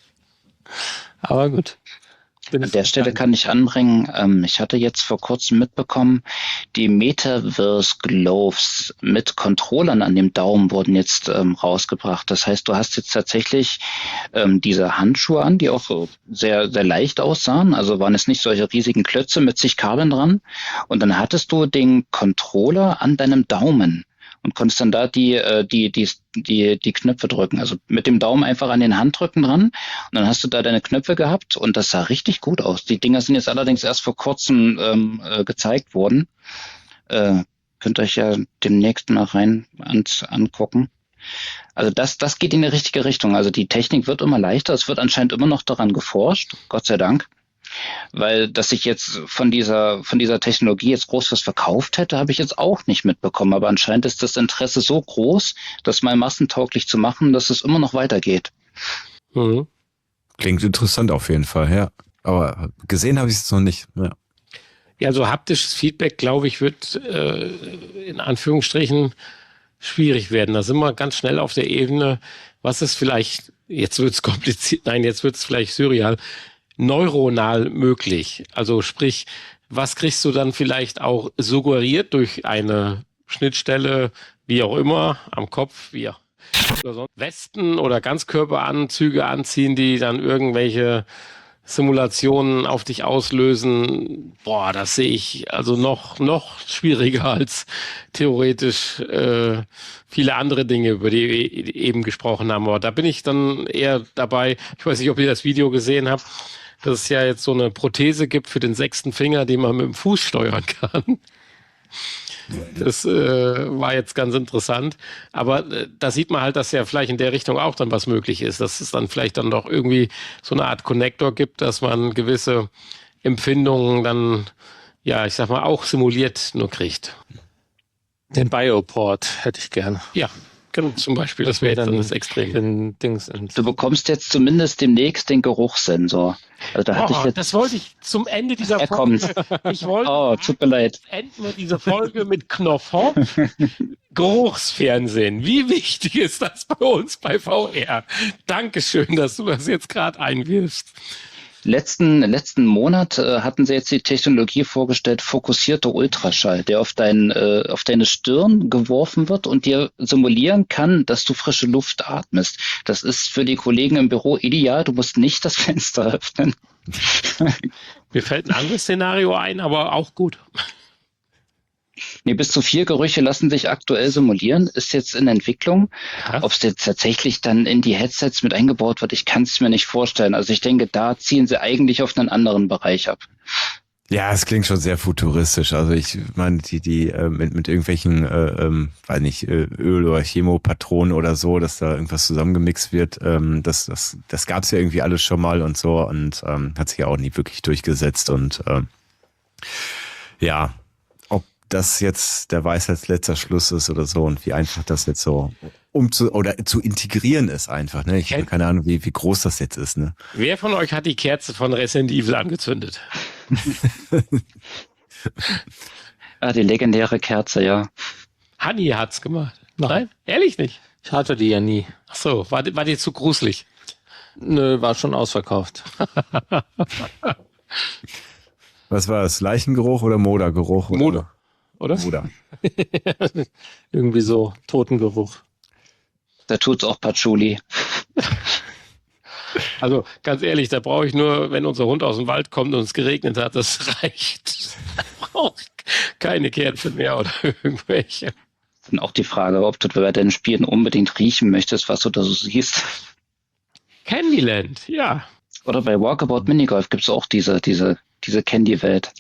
Aber gut. Bin An der Stelle kann ich anbringen, ähm, ich hatte jetzt vor kurzem mitbekommen, die Metaverse Gloves mit Controllern an dem Daumen wurden jetzt ähm, rausgebracht. Das heißt, du hast jetzt tatsächlich ähm, diese Handschuhe an, die auch so sehr, sehr leicht aussahen. Also waren es nicht solche riesigen Klötze mit zig Kabeln dran. Und dann hattest du den Controller an deinem Daumen und konntest dann da die, äh, die, die, die, die Knöpfe drücken. Also mit dem Daumen einfach an den Handrücken dran. Und dann hast du da deine Knöpfe gehabt und das sah richtig gut aus. Die Dinger sind jetzt allerdings erst vor kurzem ähm, äh, gezeigt worden. Äh, könnt ihr euch ja demnächst mal rein an, angucken. Also das, das geht in die richtige Richtung. Also die Technik wird immer leichter. Es wird anscheinend immer noch daran geforscht. Gott sei Dank. Weil, dass ich jetzt von dieser, von dieser Technologie jetzt groß was verkauft hätte, habe ich jetzt auch nicht mitbekommen. Aber anscheinend ist das Interesse so groß, das mal massentauglich zu machen, dass es immer noch weitergeht. Mhm. Klingt interessant auf jeden Fall, ja. Aber gesehen habe ich es noch nicht. Ja. Ja, so haptisches Feedback, glaube ich, wird äh, in Anführungsstrichen schwierig werden. Da sind wir ganz schnell auf der Ebene, was ist vielleicht, jetzt wird es kompliziert, nein, jetzt wird es vielleicht surreal, neuronal möglich. Also sprich, was kriegst du dann vielleicht auch suggeriert durch eine Schnittstelle, wie auch immer, am Kopf, wie auch oder sonst Westen oder Ganzkörperanzüge anziehen, die dann irgendwelche Simulationen auf dich auslösen. Boah, das sehe ich also noch noch schwieriger als theoretisch äh, viele andere Dinge, über die wir eben gesprochen haben. Aber da bin ich dann eher dabei. Ich weiß nicht, ob ihr das Video gesehen habt, dass es ja jetzt so eine Prothese gibt für den sechsten Finger, die man mit dem Fuß steuern kann. Das äh, war jetzt ganz interessant. Aber äh, da sieht man halt, dass ja vielleicht in der Richtung auch dann was möglich ist, dass es dann vielleicht dann doch irgendwie so eine Art Connector gibt, dass man gewisse Empfindungen dann, ja, ich sag mal, auch simuliert nur kriegt. Den Bioport hätte ich gerne. Ja, Genau, zum Beispiel, das wäre dann das Extrem. Den Dings ins Du bekommst jetzt zumindest demnächst den Geruchssensor. Also da hatte ich Oh, jetzt, das wollte ich zum Ende dieser er Folge. kommt. Ich wollte Oh, tut mir leid. enden wir diese Folge mit Knopfhoff. Geruchsfernsehen. Wie wichtig ist das bei uns bei V R? Dankeschön, dass du das jetzt gerade einwirfst. Letzten, letzten Monat äh, hatten sie jetzt die Technologie vorgestellt, fokussierter Ultraschall, der auf, dein, äh, auf deine Stirn geworfen wird und dir simulieren kann, dass du frische Luft atmest. Das ist für die Kollegen im Büro ideal. Du musst nicht das Fenster öffnen. Mir fällt ein anderes Szenario ein, aber auch gut. Nee, bis zu vier Gerüche lassen sich aktuell simulieren, ist jetzt in Entwicklung. Krass. Ob es jetzt tatsächlich dann in die Headsets mit eingebaut wird, ich kann es mir nicht vorstellen. Also ich denke, da ziehen sie eigentlich auf einen anderen Bereich ab. Ja, es klingt schon sehr futuristisch. Also ich meine, die, die äh, mit, mit irgendwelchen, äh, ähm, weiß nicht, äh, Öl- oder Chemopatronen oder so, dass da irgendwas zusammengemixt wird, ähm, das, das, das gab's ja irgendwie alles schon mal und so und ähm, hat sich ja auch nie wirklich durchgesetzt. Und ähm, ja, ob das jetzt der Weisheit letzter Schluss ist oder so und wie einfach das jetzt so um zu oder zu integrieren ist einfach. Ne? Ich habe keine Ahnung, wie, wie groß das jetzt ist. Ne? Wer von euch hat die Kerze von Resident Evil angezündet? Ah, die legendäre Kerze, ja. Hanni hat's gemacht. Nein. Nein? Ehrlich nicht? Ich hatte die ja nie. Ach so, war, war dir zu gruselig? Nö, war schon ausverkauft. Was war das? Leichengeruch oder Modergeruch? Moder, oder? Moder. Irgendwie so Totengeruch. Da tut's auch Patchouli. Also ganz ehrlich, da brauche ich nur, wenn unser Hund aus dem Wald kommt und es geregnet hat, das reicht. Da brauche ich keine Kerze mehr oder irgendwelche. Dann auch die Frage, ob du bei deinen Spielen unbedingt riechen möchtest, was du da so siehst. Candyland, ja. Oder bei Walkabout Minigolf gibt's auch diese, diese, diese Candy-Welt.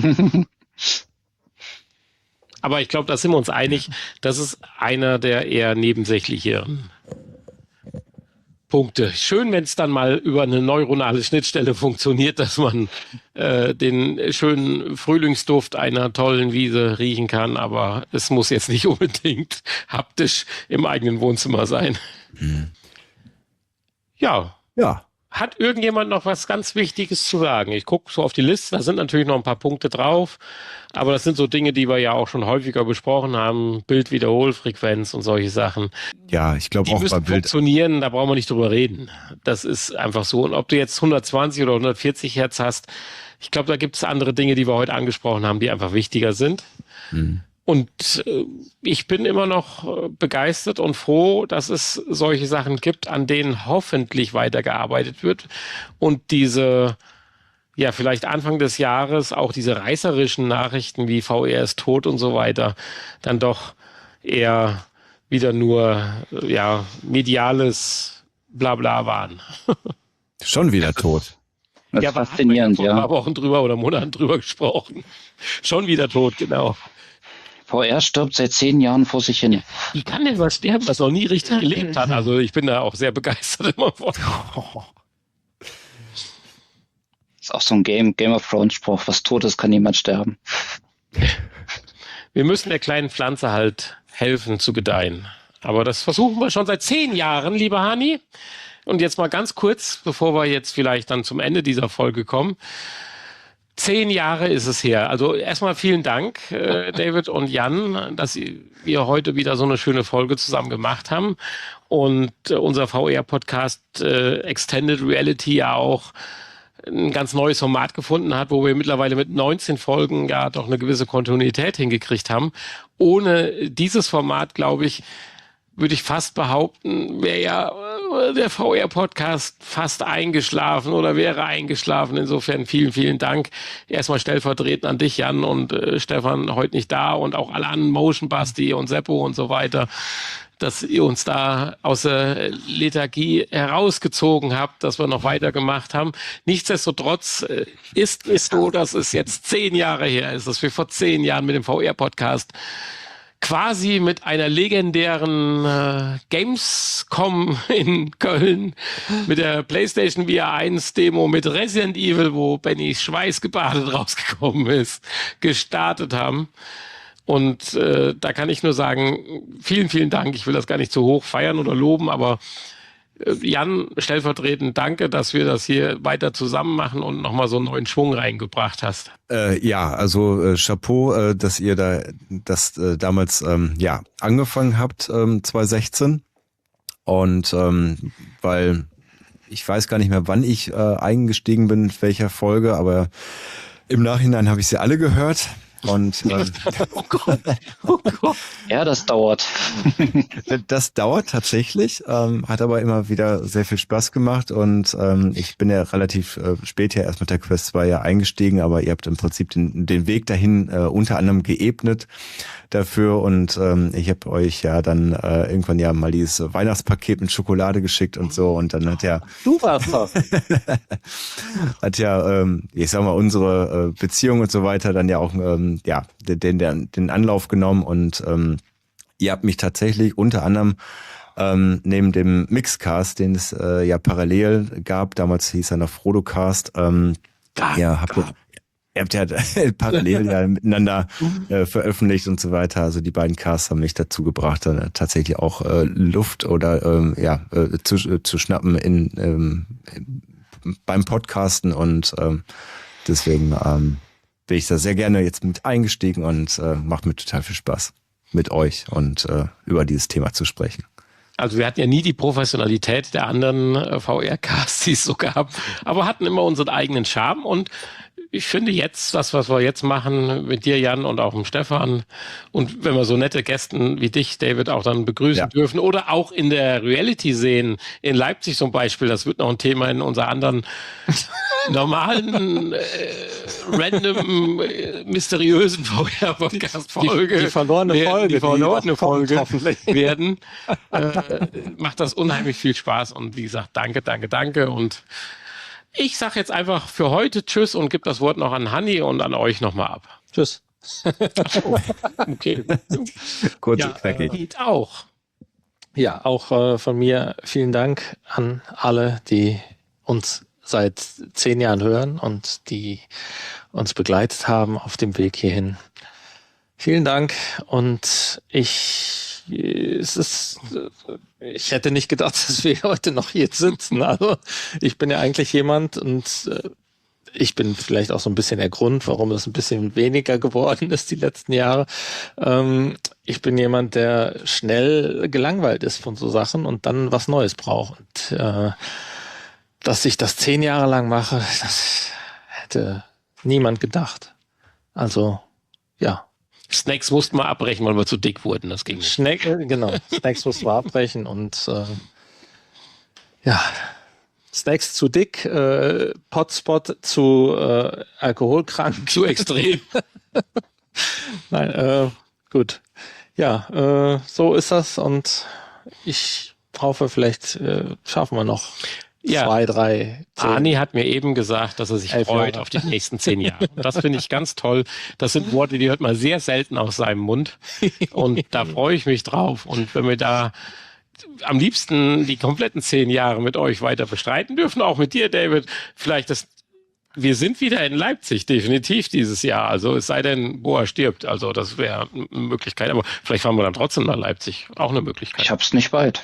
Aber ich glaube, da sind wir uns einig, das ist einer der eher nebensächlicheren Punkte. Schön, wenn es dann mal über eine neuronale Schnittstelle funktioniert, dass man äh, den schönen Frühlingsduft einer tollen Wiese riechen kann, aber es muss jetzt nicht unbedingt haptisch im eigenen Wohnzimmer sein. Hm. Ja. Ja. Hat irgendjemand noch was ganz Wichtiges zu sagen? Ich gucke so auf die Liste, da sind natürlich noch ein paar Punkte drauf, aber das sind so Dinge, die wir ja auch schon häufiger besprochen haben, Bildwiederholfrequenz und solche Sachen. Ja, ich glaube Die auch bei müssen Bild. funktionieren, da brauchen wir nicht drüber reden. Das ist einfach so. Und ob du jetzt hundertzwanzig oder hundertvierzig Hertz hast, ich glaube, da gibt es andere Dinge, die wir heute angesprochen haben, die einfach wichtiger sind. Hm. Und äh, ich bin immer noch äh, begeistert und froh, dass es solche Sachen gibt, an denen hoffentlich weitergearbeitet wird. Und diese, ja, vielleicht Anfang des Jahres auch diese reißerischen Nachrichten wie V R ist tot und so weiter, dann doch eher wieder nur, äh, ja, mediales Blabla waren. Schon wieder tot. Das Ja, ist aber faszinierend, haben wir ja vor ein ja. paar Wochen drüber oder Monaten drüber gesprochen. Schon wieder tot, genau. V R stirbt seit zehn Jahren vor sich hin. Wie kann denn was sterben, was noch nie richtig gelebt hat? Also ich bin da auch sehr begeistert immer von. Ist auch so ein Game, Game of Thrones Spruch. Was tot ist, kann niemand sterben. Wir müssen der kleinen Pflanze halt helfen zu gedeihen. Aber das versuchen wir schon seit zehn Jahren, lieber Hani. Und jetzt mal ganz kurz, bevor wir jetzt vielleicht dann zum Ende dieser Folge kommen. Zehn Jahre ist es her. Also erstmal vielen Dank, äh, David und Jan, dass wir heute wieder so eine schöne Folge zusammen gemacht haben und äh, unser V R-Podcast äh, Extended Reality ja auch ein ganz neues Format gefunden hat, wo wir mittlerweile mit neunzehn Folgen ja doch eine gewisse Kontinuität hingekriegt haben. Ohne dieses Format, glaube ich, würde ich fast behaupten, wäre ja der V R-Podcast fast eingeschlafen oder wäre eingeschlafen. Insofern vielen, vielen Dank. Erstmal stellvertretend an dich, Jan, und äh, Stefan, heute nicht da und auch alle anderen, Motion Basti und Seppo und so weiter, dass ihr uns da aus der Lethargie herausgezogen habt, dass wir noch weitergemacht haben. Nichtsdestotrotz äh, ist es so, dass es jetzt zehn Jahre her ist, dass wir vor zehn Jahren mit dem V R-Podcast quasi mit einer legendären äh, Gamescom in Köln, mit der PlayStation V R eins Demo mit Resident Evil, wo Benny schweißgebadet rausgekommen ist, gestartet haben. Und äh, da kann ich nur sagen, vielen, vielen Dank. Ich will das gar nicht zu hoch feiern oder loben, aber äh, Jan, stellvertretend danke, dass wir das hier weiter zusammen machen und nochmal so einen neuen Schwung reingebracht hast. Äh, ja, also äh, Chapeau, äh, dass ihr da das äh, damals ähm, ja angefangen habt, ähm, zwanzig sechzehn. Und ähm, weil ich weiß gar nicht mehr, wann ich äh, eingestiegen bin, in welcher Folge, aber im Nachhinein habe ich sie alle gehört. Und ähm, oh Gott, oh Gott. Ja, das dauert. Das dauert tatsächlich, ähm, hat aber immer wieder sehr viel Spaß gemacht und ähm, ich bin ja relativ äh, spät ja erst mit der Quest zwei ja eingestiegen, aber ihr habt im Prinzip den, den Weg dahin äh, unter anderem geebnet dafür und ähm, ich habe euch ja dann äh, irgendwann ja mal dieses Weihnachtspaket mit Schokolade geschickt und so und dann hat ja Du warst das. hat ja, ähm, ich sag mal, unsere äh, Beziehung und so weiter dann ja auch ähm, ja den, den, den Anlauf genommen und ähm, ihr habt mich tatsächlich unter anderem ähm, neben dem Mixcast, den es äh, ja parallel gab, damals hieß er noch Frodocast, ähm, Da, ja, habt ihr, ihr habt ja parallel ja miteinander äh, veröffentlicht und so weiter. Also die beiden Casts haben mich dazu gebracht, dann äh, tatsächlich auch äh, Luft oder ähm, ja äh, zu, äh, zu schnappen in ähm, beim Podcasten und ähm, deswegen ähm, bin ich da sehr gerne jetzt mit eingestiegen und äh, macht mir total viel Spaß, mit euch und äh, über dieses Thema zu sprechen. Also wir hatten ja nie die Professionalität der anderen äh, V R-Casts, die es so gab, aber hatten immer unseren eigenen Charme und ich finde jetzt, das, was wir jetzt machen mit dir, Jan, und auch mit Stefan und wenn wir so nette Gästen wie dich, David, auch dann begrüßen Ja. dürfen oder auch in der Reality sehen, in Leipzig zum Beispiel, das wird noch ein Thema in unserer anderen normalen, äh, random, äh, mysteriösen V R-Podcast-Folge. Die, die verlorene werden, Folge. Die verlorene die kommt Folge hoffentlich. werden. Äh, macht das unheimlich viel Spaß und wie gesagt, danke, danke, danke und ich sag jetzt einfach für heute Tschüss und gebe das Wort noch an Hanni und an euch nochmal ab. Tschüss. Okay. Kurz Ja, und knackig. Piet auch. Ja, auch äh, von mir vielen Dank an alle, die uns seit zehn Jahren hören und die uns begleitet haben auf dem Weg hierhin. Vielen Dank und ich, es ist, ich hätte nicht gedacht, dass wir heute noch hier sitzen. Also ich bin ja eigentlich jemand und äh, ich bin vielleicht auch so ein bisschen der Grund, warum es ein bisschen weniger geworden ist die letzten Jahre. Ähm, ich bin jemand, der schnell gelangweilt ist von so Sachen und dann was Neues braucht. Und äh, dass ich das zehn Jahre lang mache, das hätte niemand gedacht. Also, ja. Snacks mussten wir abbrechen, weil wir zu dick wurden. Das ging nicht. Snack, äh, genau. Snacks mussten wir abbrechen und äh, ja. Snacks zu dick, äh, Potspot zu äh, alkoholkrank. Zu extrem. Nein, äh, gut. Ja, äh, so ist das und ich hoffe, vielleicht äh, schaffen wir noch Ja. zwei, drei, zehn. Arni hat mir eben gesagt, dass er sich Elf freut Jahre. auf die nächsten zehn Jahre. Und das finde ich ganz toll. Das sind Worte, die hört man sehr selten aus seinem Mund. Und da freue ich mich drauf. Und wenn wir da am liebsten die kompletten zehn Jahre mit euch weiter bestreiten dürfen, auch mit dir, David, vielleicht das, wir sind wieder in Leipzig, definitiv dieses Jahr. Also es sei denn, Boa stirbt. Also das wäre eine Möglichkeit. Aber vielleicht fahren wir dann trotzdem nach Leipzig. Auch eine Möglichkeit. Ich hab's nicht weit.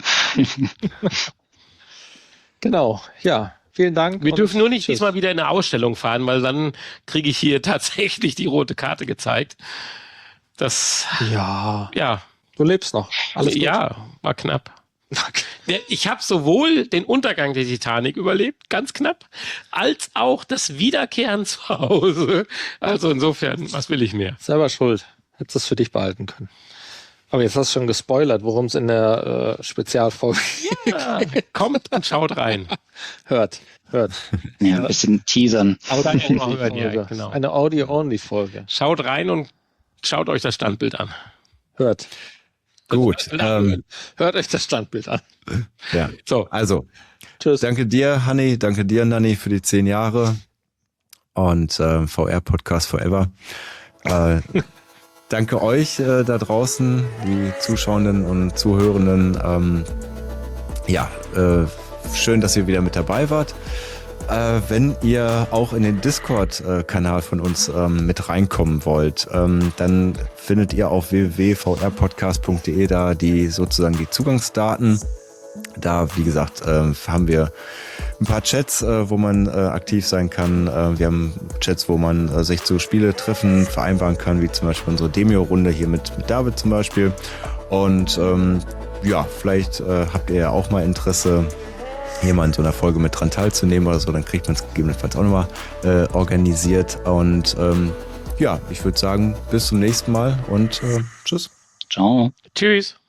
Genau, ja. Vielen Dank. Wir und dürfen nur nicht tschüss. diesmal wieder in eine Ausstellung fahren, weil dann kriege ich hier tatsächlich die rote Karte gezeigt. Das, Ja, ja, du lebst noch. Alles gut. ja, war knapp. Der- Ich habe sowohl den Untergang der Titanic überlebt, ganz knapp, als auch das Wiederkehren zu Hause. Also insofern, was will ich mehr? Selber schuld. Hättest es für dich behalten können. Aber jetzt hast du schon gespoilert, worum es in der äh, Spezialfolge Ja, kommt und schaut rein. hört. Hört. Ja, ein bisschen teasern. hören, ja, Folge. genau. Eine Audio-Only-Folge. Schaut rein und schaut euch das Standbild an. Hört. Gut, ähm, Hört euch das Standbild an. ja. So, Also, Tschüss. danke dir, Hanni, danke dir, Nanni, für die zehn Jahre und äh, V R-Podcast Forever. Äh, danke euch äh, da draußen, die Zuschauenden und Zuhörenden. Ähm, ja, äh, schön, dass ihr wieder mit dabei wart. Äh, wenn ihr auch in den Discord-Kanal von uns ähm, mit reinkommen wollt, ähm, dann findet ihr auf w w w punkt v r podcast punkt d e da die sozusagen die Zugangsdaten. Da, wie gesagt, äh, haben wir ein paar Chats, äh, wo man äh, aktiv sein kann. Äh, wir haben Chats, wo man äh, sich zu Spiele-Treffen vereinbaren kann, wie zum Beispiel unsere Demio-Runde hier mit, mit David zum Beispiel. Und ähm, ja, vielleicht äh, habt ihr ja auch mal Interesse, hier mal in so einer Folge mit dran teilzunehmen oder so, dann kriegt man es gegebenenfalls auch nochmal äh, organisiert. Und ähm, ja, ich würde sagen, bis zum nächsten Mal und äh, tschüss. Ciao. Tschüss.